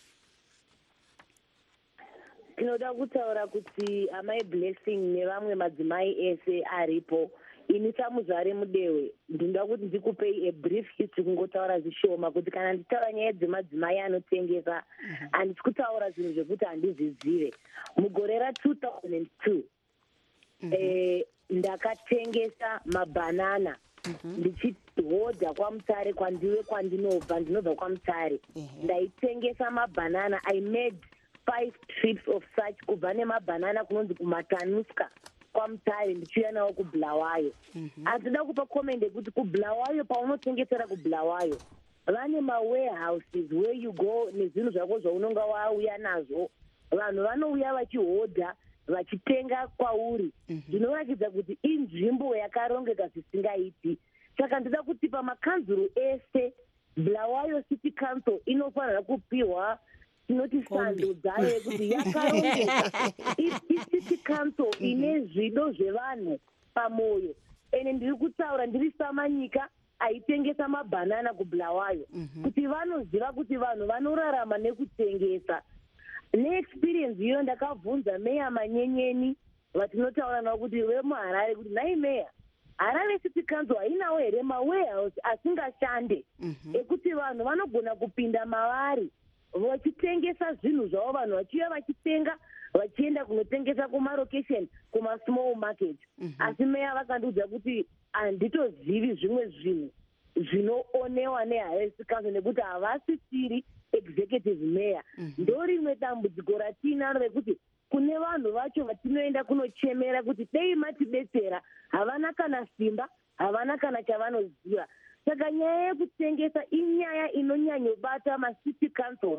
Tinoda kutaura kuti Amai Blessing nevamwe madzimai ese aripo, ini saMuzvare Mudewe ndinoda kuti ndikupei a brief history, kungotaura zvishoma kuti kana nditaura nyaya dzemadzimai anotengesa handisi kutaura zvinhu zvekuti handizvizive. Mugore ra2002 ndakatengesa mabhanana ndichihodha kwaMutare, kwandinobva, ndinobva kwaMutare. Ndaitengesa mabhanana. I made 5 trips of such, kubva nemabhanana kunonzi kuMatanuska kwaMutare ndichiuya nawo kuBulawayo. Handida kupa comment yekuti kuBulawayo, paunotengesera kuBulawayo vane mawarehouses where you go nezvinhu zvako zvaunonga wauya nazvo. Vanhu vanouya vachihodha vachitenga kwauri. Zvinoratidza kuti inzvimbo yakarongeka zvisingaiti. Saka ndida kuti pamakanzuru ese Bulawayo City Council inofanira kupiwa tinoti sando dzayo yekuti yakarongeka city council ine zvido zvevanhu pamoyo. Ene ndiri kutaura ndiri samanyika aitengesa mabhanana kuBulawayo, kuti vanoziva kuti vanhu vanorarama nekutengesa. Neexperience iyo ndakabvunza meya Manyenyeni vatinotaura navo kuti vemuHarare kuti nai meya, Harare City Council hainawo here mawarehouse asingashande ekuti vanhu vanogona kupinda mavari vachitengesa zvinhu zvavo, vanhu vachiuya vachitenga vachienda kunotengesa kumarokesheni, kumasmall market. Asi meya vakandiudza kuti handitozivi zvimwe zvinhu zvinoonewa neHarare City Council nekuti havasisiri executive mayor. Ndo rimwe dambudziko ratinaro rekuti kune vanhu vacho vatinoenda kunochemera kuti dei matidetsera, havana kana simba, havana kana chavanoziva. Saka nyaya yekutengesa inyaya inonyanyobata macity councils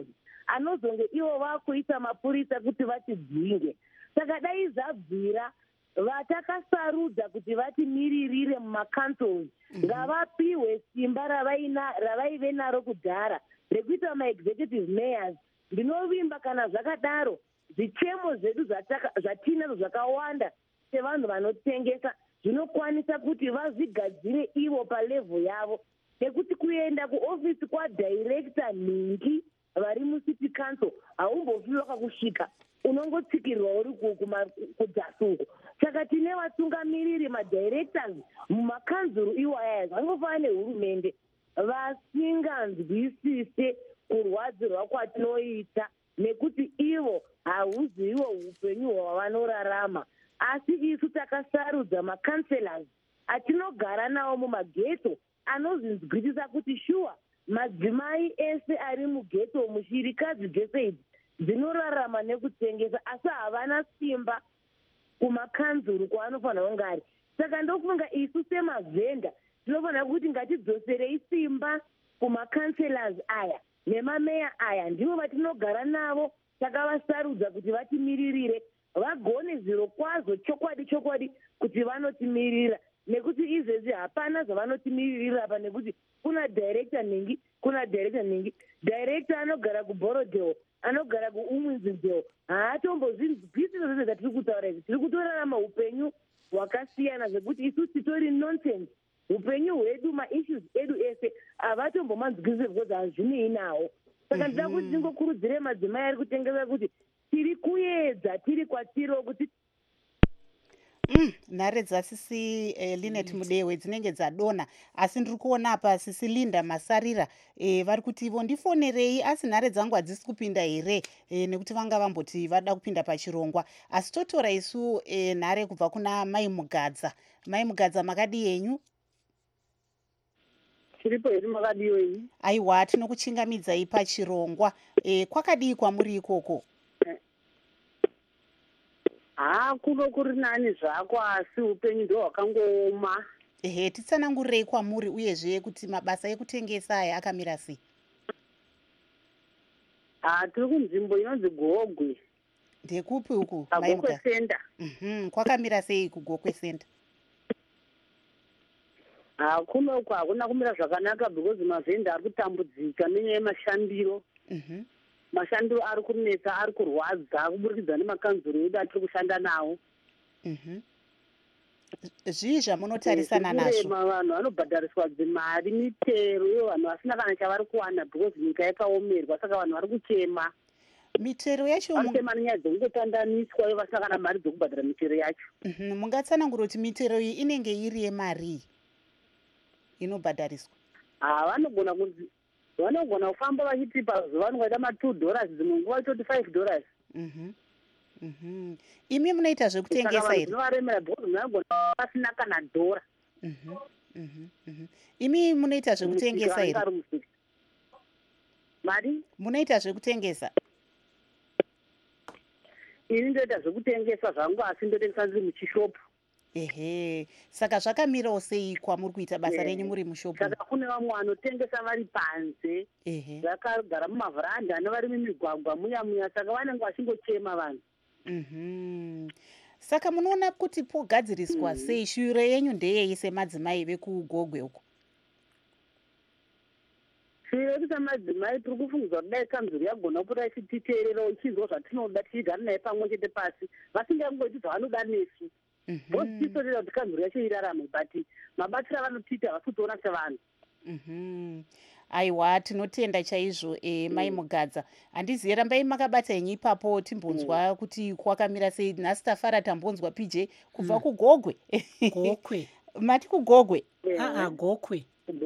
anozonge ivo vakuita mapurisa kuti vatidzinge. Saka dai zabvira vatakasarudza kuti vatimiririre mumacancels ngavapiwe simba ravaive naro kudhara rekuita maexecutive mayors. Ndinovimba kana zvakadaro zvichemo zvedu zvatinazvo zvakawanda sevanhu vanotengesa zvinokwanisa kuti vazvigadzire ivo palevhel yavo, nekuti kuenda kuofisi kwadirector nhingi vari mucity council haumbofi wakakusvika, unongotsikirirwa uri kudzasuko. Saka tine vatungamiriri madirectors mumakanzuru iwaya vangofanira nehurumende vasinganzwisise kurwadzirwa kwatinoita, nekuti ivo hauzivo upenyu hwavanorarama. Asi isu takasarudza makanselors atinogara nawo mumageto anozvinzwisisa kuti shuwa madzimai ese ari mugeto mushirikadzi dzese idzi dzinorarama nekutengesa, asi havana simba kumakanzuru kwaanofanira kunge ari. Saka ndofunga isu semavhenda tinofanira kuti ngatidzoserei simba kumakanselors aya nemameya aya, ndivo vatinogara navo, takavasarudza kuti vatimiririre, vagone zviro kwazvo chokwadi kuti vanotimirira, nekuti izvezvi hapana zvavanotimirira apa, nekuti kuna director nhingi, director anogara kuborodhewo, anogara kuumwinzinzewo, haatombozvinzwisisa zvese zvatiri kutaura izvi. Tiri kutorarama upenyu hwakasiyana zvekuti isu titori nonsense. Upenyu hwedu, maissues edu ese havatombomanzwisise because hazvinei nawo. Saka ndida kuti ndingokurudzire madzimai ari kutengesa kuti tiri kuedza tiri kwatiro kuti nhare dzasisi Linet Mudewe dzinenge dzadonha, asi ndiri kuona apa sisi Linda Masarira vari kuti ivo ndifonerei, asi nhare dzangu hadzisi kupinda here, nekuti vanga vamboti vada kupinda pachirongwa. Asi totora isu nhare kubva kuna Mai Mugadza. Mai Mugadza, makadi yenyu? tiripo here makadiwei? Aiwa, tinokuchingamidzai pachirongwa. Kwakadii kwamuri ikoko? Kuno kuri nani zvako, asi upenyu ndo hwakangooma. Titsanangurirei kwamuri, uyezve kuti mabasa ekutengesa aya akamira sei? Tiri kunzvimbo inonzi Gogwe. Ndekupi uku? Gogwe Center. Kwakamira sei kuGogwe Center? Kuno uku hakuna kumira zvakanaka because mavhenda ari kutambudzika nenyaya yemashandiro. Mashandiro ari kunetsa, ari kurwadza kuburikidza nemakanzuro edu atiri kushanda nawo. Zvii zvamunotarisana nazvo? Vanhu vanobhadhariswa dzimari, mitero iyo vanhu vasina kana chavari kuwana because nyika yakaomerwa, saka vanhu vari kuchema. Mitero yacho vanotema nenyaya dzekungotandaniswa iyo vasina kana mari dzokubhadhara mitero yacho. Mungatsanangura kuti mitero iyi inenge iri yemari inobhadhariswa? Vanogona kufamba vachiti pazuva vanongoita $2, dzimwe nguva itoti $5. Imi munoita zvekutengesa here? Zvinovaremera because vanogona pasina kana $. Imi munoita zvekutengesa here? Mari? Munoita zvekutengesa? Ini ndoita zvekutengesa zvangu, asi ndotengesa ndiri muchishopu. Saka zvakamirawo sei kwamuri kuita basa renyu muri mushopu? Saka kune vamwe vanotengesa vari panze, vakagara mumavhuranda nevari mumigwagwa munya, saka vanenge vachingochema vanhu. Saka munoona kuti pogadziriswa sei? Shure yenyu ndeyei semadzimai vekugogwe uko? Shure kuti madzimai tiri kufungidzwa kudai kanzuro yagona kupota ichititeerera ichinzwa zvatinoda tichigara naye pamwe chete pasi, vasingangoiti zvavanoda nesu. Bosi titorera kuti kanzuro yacho irarame, but mabatiro avanotiita havasi kutoona sevanhu. Aiwa, tinotenda chaizvo. Mai Mugadza, handizivi rambai makabata henyu ipapo timbonzwa kuti kwakamira sei. Nhasi tafara tambonzwa PJ kubva kuGogwe. Gokwe. Mati kuGogwe? Gokwe.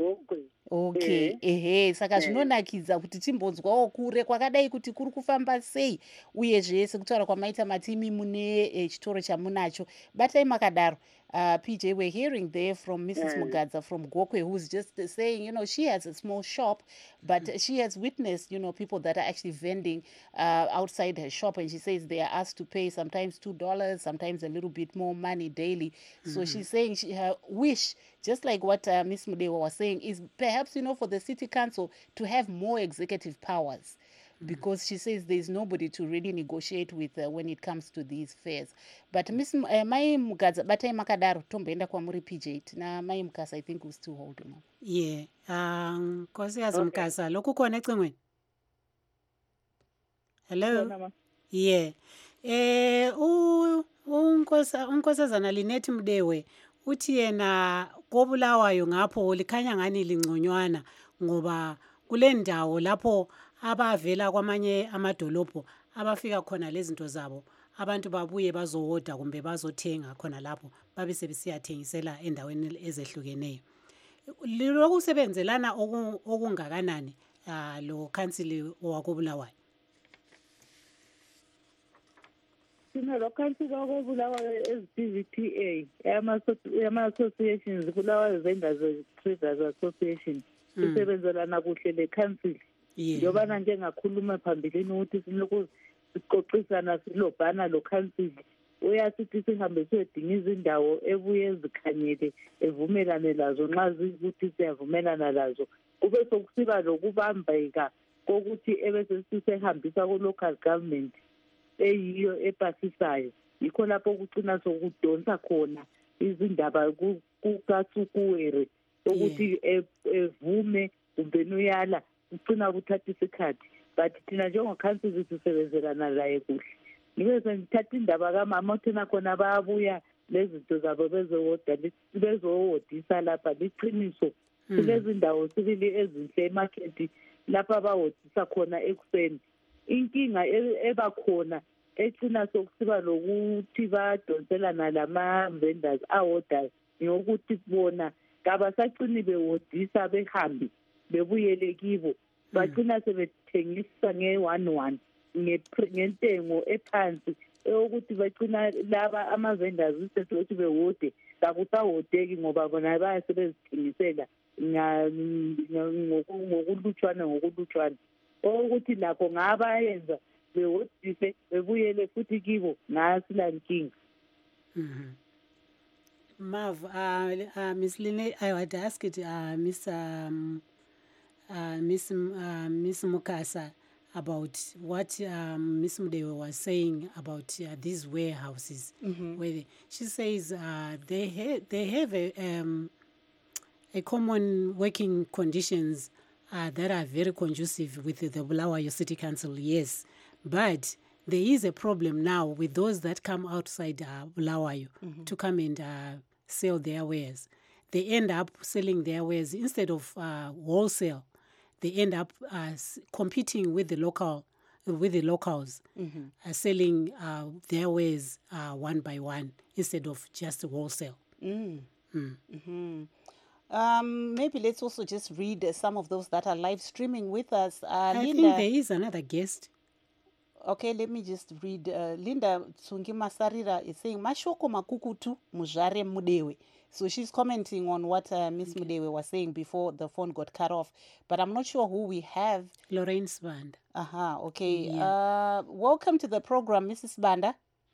Okay, saka zvinonakidza kuti timbonzwawo kure kwakadai kuti kuri kufamba sei, uyezve sekutaura kwamaita matimi mune chitoro chamunacho. Batai makadaro. PJ, we're hearing there from Mrs. Mugadza from Gokwe, who's just saying, she has a small shop, but she has witnessed, people that are actually vending outside her shop, and she says they are asked to pay sometimes $2, sometimes a little bit more money daily. So she's saying her wish, just like what Ms. Mudewa was saying, is perhaps, for the city council to have more executive powers. because she says there's nobody to really negotiate with when it comes to these fairs. But Mai Mugadza, batai makadaro, tombeenda kwamuri PJ, na Mai Mukasa, I think, was still holding on. Yeah. Nkosikazi Mukasa, lokhu khona ecingweni? Hello? Yeah. Unkosazana Linethi Mdewe uthi yena koBulawayo ngapho likhanya ngani lingconywana ngoba kule ndawo lapho abavela kwamanye amadolobho abafika khona lezinto zabo abantu babuye bazowoda kumbe bazothenga khona lapho babe sebesiyathengisela endaweni ezehlukeneyo. Lokusebenzelana okungakanani lo council wakoBulawayo? Sina lo council wakoBulawayo SBVPA ama-associations Bulawayo Vendors Traders Association sisebenzelana kuhle le council njobana njengakhuluma phambilini ukuthi siloku siqoqisana silobhana lo council uyasithi sihambe siyodinga izindawo ebuye ezikhanyele evumelane lazo nxa zikuthi siyavumelana lazo kube sokusiba lokubambeka kokuthi ebese sisehambisa ku-local government eyiyo epasisayo yikho lapho kucina sokudonsa khona izindaba kukasukuwere ukuthi evume kumbe nuyala kucina kuthatha isikhathi but thina njengokhansili sisebenzelana laye kuhle ngibe sengithatha indaba kamama othina khona bayabuya lezinto zabo bezowodisa lapha liqiniso kulezi ndawo sibili ezinhle emarket lapha bawodisa khona ekuseni inkinga ebakhona ecina sokusiba lokuthi badonselana lama-vendors awodayo ngiyokuthi bona kabasacini bewodisa behambe bebuyele kibo bacina sebethengisa nge-1-1 ngentengo ephansi eyokuthi bacina laba ama-vendors isesokuthi bewode kakusawodeki ngoba bona bayasebezithengisela ngokulutshwane okuthi lakho ngabayenza bewodise bebuyele futhi kibo ngasila nkinga. Mav, Miss Linethi, I would ask it, Miss Mukasa, about what Miss Mdewe was saying about these warehouses. Where she says they have a common working conditions that are very conducive with the Bulawayo City Council, yes. But there is a problem now with those that come outside Bulawayo to come and sell their wares. They end up selling their wares instead of wholesale. They end up competing with the locals, selling their wares one by one instead of just wholesale. Maybe let's also just read some of those that are live streaming with us. I Linda, think there is another guest. Okay, let me just read. Linda Tsungi Masarira is saying, Mashoko makukutu mujare Mudewe. So she's commenting on what Miss Mudewe was saying before the phone got cut off. But I'm not sure who we have. Lawrence Banda. Okay. Yeah. Welcome to the program, Mrs. Banda.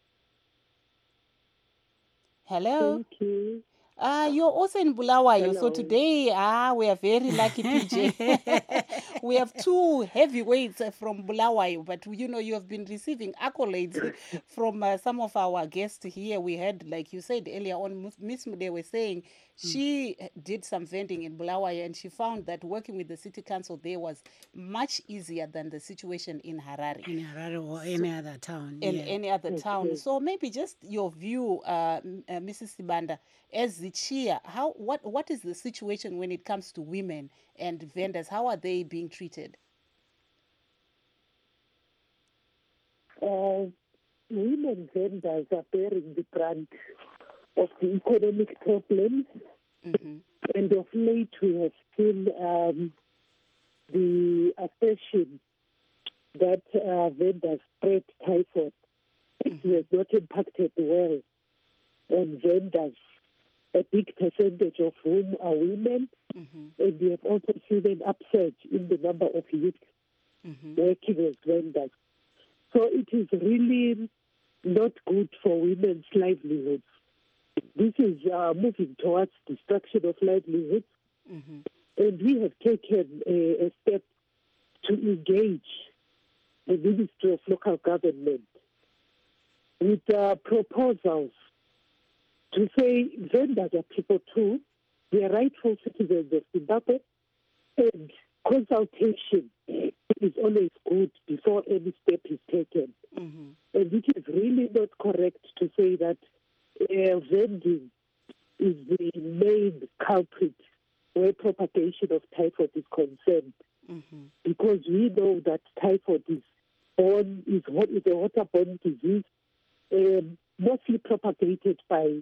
Hello. Thank you. You're also in Bulawayo. Hello. So today, we are very lucky, PJ. We have two heavyweights from Bulawayo, but you have been receiving accolades from some of our guests here. We had, like you said earlier on, Miss Mudewe was saying she did some vending in Bulawayo and she found that working with the city council there was much easier than the situation in Harare. In Harare or any other town. In any other town. So maybe just your view, Mrs. Sibanda, as the chair, what is the situation when it comes to women and vendors? How are they being treated? Women vendors are bearing the brunt of the economic problems. And of late we have seen the assertion that vendors spread typhoid. It has not impacted well on vendors, a big percentage of whom are women. And we have also seen an upsurge in the number of youth working as vendors. So it is really not good for women's livelihoods. This is moving towards destruction of livelihoods. And we have taken a step to engage the Ministry of Local Government with proposals to say vendors are people too, they are rightful citizens of Zimbabwe, and consultation is always good before any step is taken. And it is really not correct to say that vending is the main culprit where propagation of typhoid is concerned, because we know that typhoid is a waterborne disease, mostly propagated by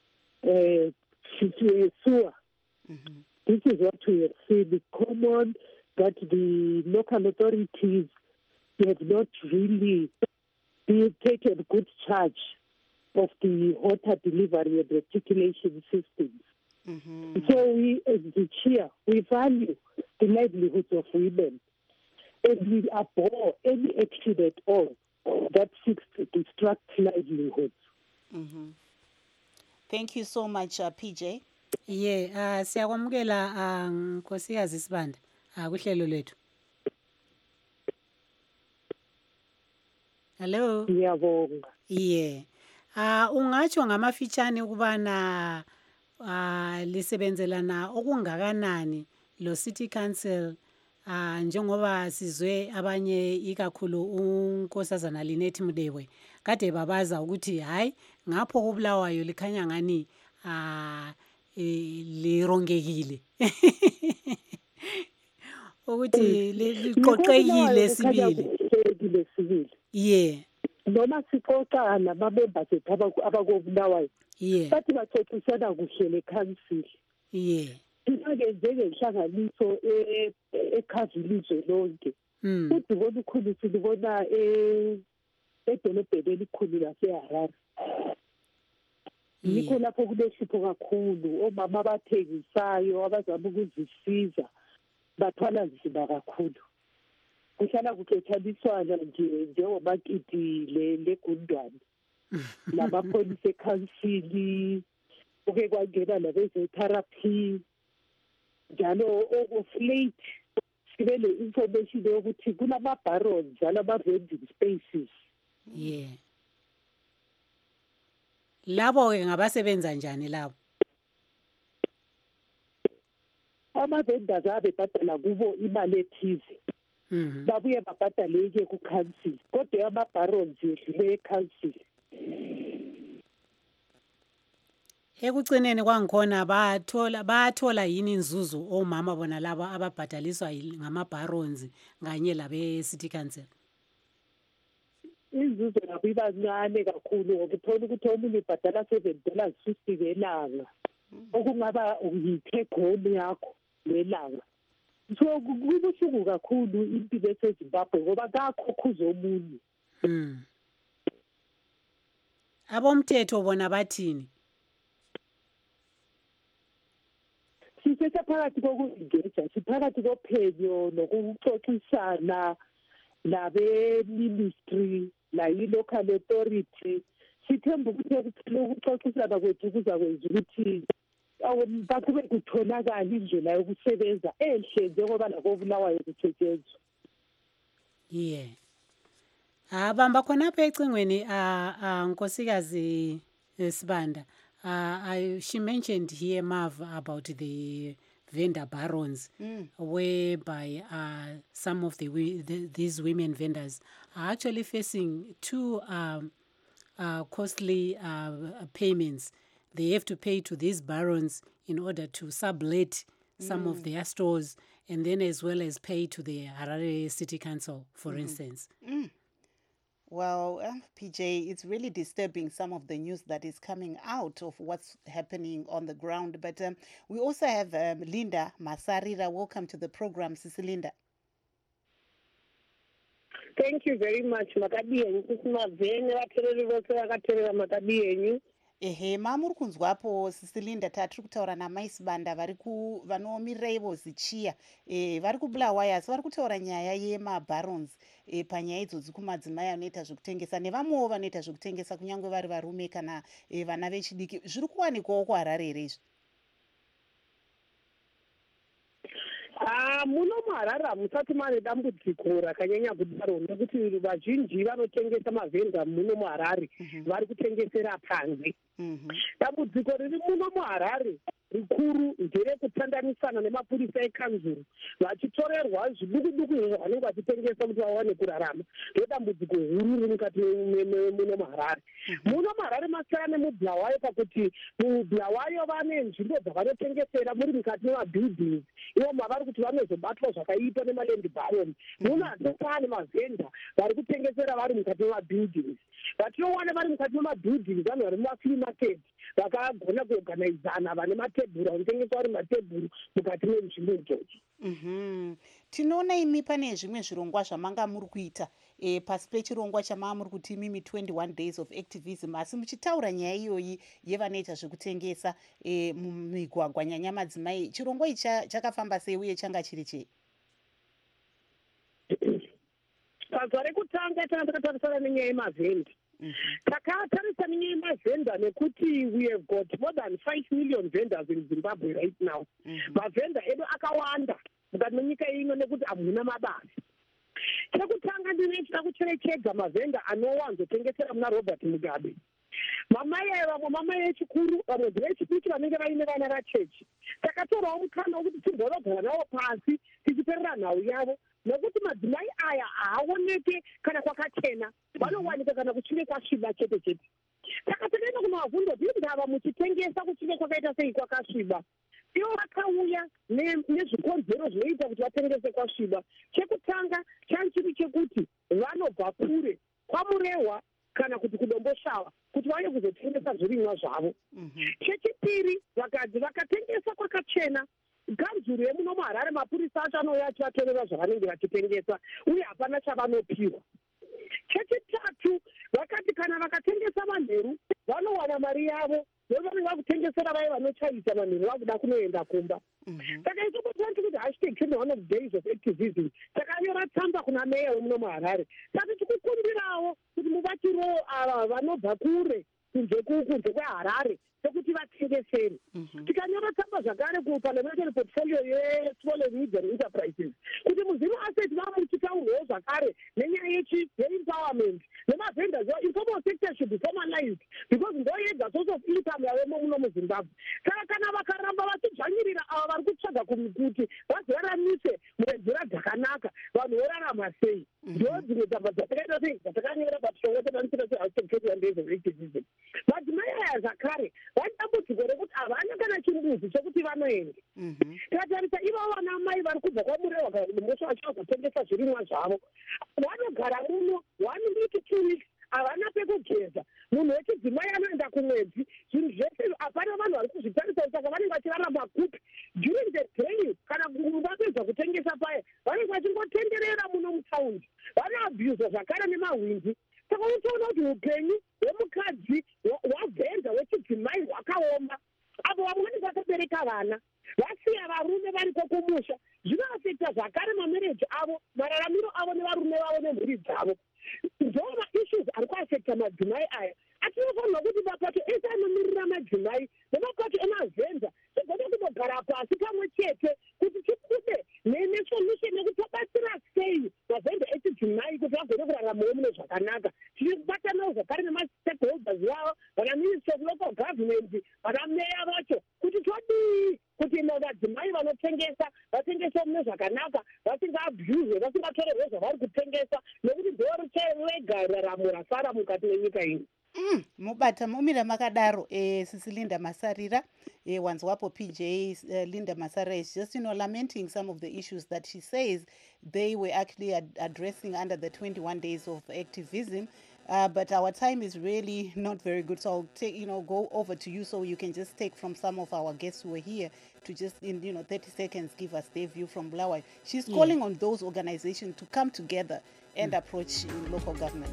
sewer. This is what we have seen. It's common that the local authorities have not really taken good charge of the water delivery and reticulation systems. So we, as the chair, we value the livelihoods of women, and we abhor any action at all that seeks to distract livelihoods. Thank you so much, PJ. Yeah, siyakwamukela Nkosikazi Sibanda kuhlelo lwethu. Hello. Ngiyabonga. Yeah. Ungatsho ngamafitshane ukubana lisebenzelana okungakanani lo City Council njengoba sizwe abanye ikakhulu unkosazana Linet Mudewe kade babaza ukuthi hayi ngapho kuBulawayo likhanya ngani lirongekile ukuthi liqoqekile sibili. Yeah. Noma sixoxa namamembers ethu abakoBulawayo, bathi baxoxisana kuhle leCouncil. Yeah. Ithake njengenhlanganiso ekhavilizwe lonke. Futhi bona ukhulu silibona edolobheni elikhulu laseHarare. Yikho lapho kunehlupho kakhulu, omama abathengisayo abazama ukuzisiza bathwala nzima kakhulu. Kuhlala kuxoxaniswana nje njengomakiti legundwane lamapholisa ekhansili, kuke kwangena labeze-therapy njalo of late sibe le-information yokuthi kulama-barons alama-vending spaces. Yeah. Labo-ke ngabasebenza njani labo? Ama-vendors abebhadala kubo imali ethize. Babuye babhadale-ke ku-council, kodwa ama-barons yedlule e-council. Ekugcineni kwangikhona bathola yini inzuzo omama bona labo ababhadaliswa ngama-barons kanye labe-City Council? Inzuzo yabo ibancane kakhulu ngoba uthola ukuthi omunye ubhadala $7.50 ngelanga, okungaba yi-take home yakho ngelanga. So kubuhlungu kakhulu impilo eseZimbabwe ngoba kakhokhuza omunye. Abomthetho bona bathini? Sisephakathi kokuengage, siphakathi kophenyo nokuxoxisana labe-ministry layi-local authority. Sithemba ukuthi ukuxoxisana kwethu kuza kwenza ukuthi bakube kutholakala indlela yokusebenza enhle njengoba lakoBulawayo kusetshenzwa. Yeah. Bamba khonapha ecingweni Nkosikazi Sibanda. She mentioned here, Mav, about the vendor barons, whereby some of these women vendors are actually facing two costly payments. They have to pay to these barons in order to sublet some of their stores, and then as well as pay to the Harare City Council, for instance. Well, PJ, it's really disturbing, some of the news that is coming out of what's happening on the ground. But we also have Linda Masarira. Welcome to the program, Sisi Linda. Thank you very much, Mama uri kunzwapo Sisi Linda, tatiri kutaura naMai Sibanda vanomiririra ivozi chiya vari kuBulawayo, asi vari kutaura nyaya yemabarons panyaya idzodzo kumadzimai anoita zvekutengesa nevamwewo vanoita zvekutengesa kunyange vari varume kana vana vechidiki. Zviri kuwanikwawo kuHarare here izvi? muno muHarare hamusati mane dambudziko rakanyanya kudaro nekuti vazhinji vanotengesa mavhenga muno muHarare vari kutengesera panze. Dambudziko riri muno muHarare rikuru nderekutandanisana nemapurisa ekanzuru vachitorerwa zviduku zvavanenge vachitengesa kuti vawane kurarama. Ndodambudziko huru riri mukati muno muHarare. Muno muHarare masara nemubulawayo pakuti mubulawayo vane nzvimbo dzavanotengesera muri mukati memabuildings ivo mavari kuti vanozobatwa zvakaipa nemaland baron. Muno hadzipane mavhenda vari kutengesera vari mukati memabuildings. Vatinowana vari mukati memabuildings vanhu vari mumafree market vakagona kuorganizana vane matebhuru anotengeswa vari matebhuru mukati menzvimbo idzodzo. Tinoona imi pane zvimwe zvirongwa zvamanga muri kuita pasi pechirongwa chamanga muri kuti imimi 21 days of activism, asi muchitaura nyaya iyoyi yevanoita zvekutengesa mumigwagwa nyanya madzimai, chirongwa ichi chakafamba sei uye changa chiri chei? Pazuva rekutanga tanga takatarisana nenyaya yemavhenda. Takatarisa nenyaya yemavhenda nekuti we have got more than 5 million vendors in Zimbabwe right now. Mavhenda edu akawanda mukati menyika ino nekuti hamuna mabasa. Chekutanga ndinoita kucherechedza mavhenda anowanzotengesera muna Robert Mugabe. Mamai echikuru vamwe vechidiki vanenge vaine vana vachechi. Takatorawo mukana wekuti timbonogara navo pasi tichiperera nhau yavo nekuti madzimai aya haaoneke kana kwakachena, vanowanika kana kuchinge kwasviba chete chete. Takatoenda kumabvunzo kuti ndava muchitengesa kuchinge kwakaita sei kwakasviba. Ivo vakauya nezvikonzero zvinoita kuti vatengese kwasviba. Chekutanga chanchiri chekuti vanobva kure kwamurehwa kana kuti kudomboshawa kuti vauye kuzotengesa zvirimwa zvavo. Chechipiri vakati vakatengesa kwakachena ganzuru yemuno muHarare mapurisa acho anouya achivatorera zvavanenge vachitengesa uye hapana chavanopiwa. Chechitatu vakati kana vakatengesa manheru vanowana mari yavo novanenge vakutengesera vaye vanochaisa manheru vakuda kunoenda kumba. Saka ichokotanti kuti #21 of days of activism takanyora tsamba kuna meya wemuno muHarare tati tikukumbirawo kuti mubatiro ava vanobva kure kunze kweHarare sekuti vatengesere. Tikanyora tsamba zvakare kuparliamentary portfolio yeSmall and Medium Enterprises kuti muZimu Asset vava muchitaurwawo zvakare nenyaya yeempowerment nemavhendors informal sector should be formalized because ndo yega source of income yavemo muno muZimbabwe. Saka kana vakaramba vachidzvanyirira ava vari kutsvaga kuti vaziraramise munzira dzakanaka vanhu vorarama sei, ndo dzimwe tsamba dzatakaita sei dzatakanyora patongo tatanisira se#21 days of activism. Madzimai aya zvakare vane dambudziko rekuti havana kana chimbuzi chokuti vanoenda. Tikatarisa ivavo vana mai vari kubva kwamurehwa kana kudomboshawa vachizotengesa zvirimwa zvavo, vanogara muno 1 week to 2 weeks havana pekugeza. Munhu wechidzimai anoenda kumwedzi, zvinhu zvese hapana vanhu vari kuzvitarisa, saka vanenge vachirara makupi during the day. Kana vapedza kutengesa paya vanenge vachingotenderera muno mutaundi, vanoabhuza zvakare nemahwindi. Saka unotoona kuti upenyu hwemukadzi hwavhenda wechidzimai hwakaoma. Avo vamweni vakabereka vana vasiya varume variko kumusha, zvinoafekta zvakare mamereji avo, mararamiro avo nevarume vavo nemhuri dzavo. Ndova issues ari kuafekta madzimai aya. Atinofanirwa kuti mapato ese anomirira madzimai nemapato emavhenda zvigone kutogara pasi pamwe chete kuti tikude nesolution yekuti tabatsira sei mavhenda echidzimai kuti vagone kuraramawo muno zvakanaka. Tichibatanawo zvakare nemastakeholders vavo, vana ministry of local government, vana meya vacho, kuti todii kuti madzimai vanotengesa vatengesa mune zvakanaka, vasingaabhuze, vasingatorerwe zvavari kutengesa, nekuti ndorega raramo rasara mukati menyika ino. Mubata mumira makadaro Sisi Linda Masarira wanzwapo PJ Linda Masarira is just lamenting some of the issues that she says they were actually addressing under the 21 days of activism. But our time is really not very good, so I'll take, go over to you so you can just take from some of our guests who were here to just in 30 seconds give us their view from Bulawayo. She's calling on those organizations to come together and approach local government.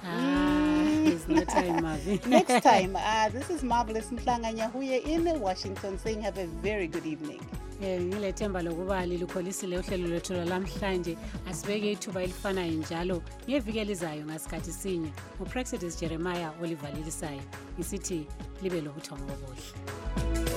There's no time, Marvin. Next time. This is Marvelous Mhlanga Nyahuye in Washington saying have a very good evening. Ngile themba lokuba lilukholisile uhlelo lwethu lamhlanje, asibeke ithuba elifanayo njalo ngeviki elizayo ngasikhathi sinye. Upraxedis Jeremiah Oliver Lilisayo ngisithi libe lobuthongo obuhle.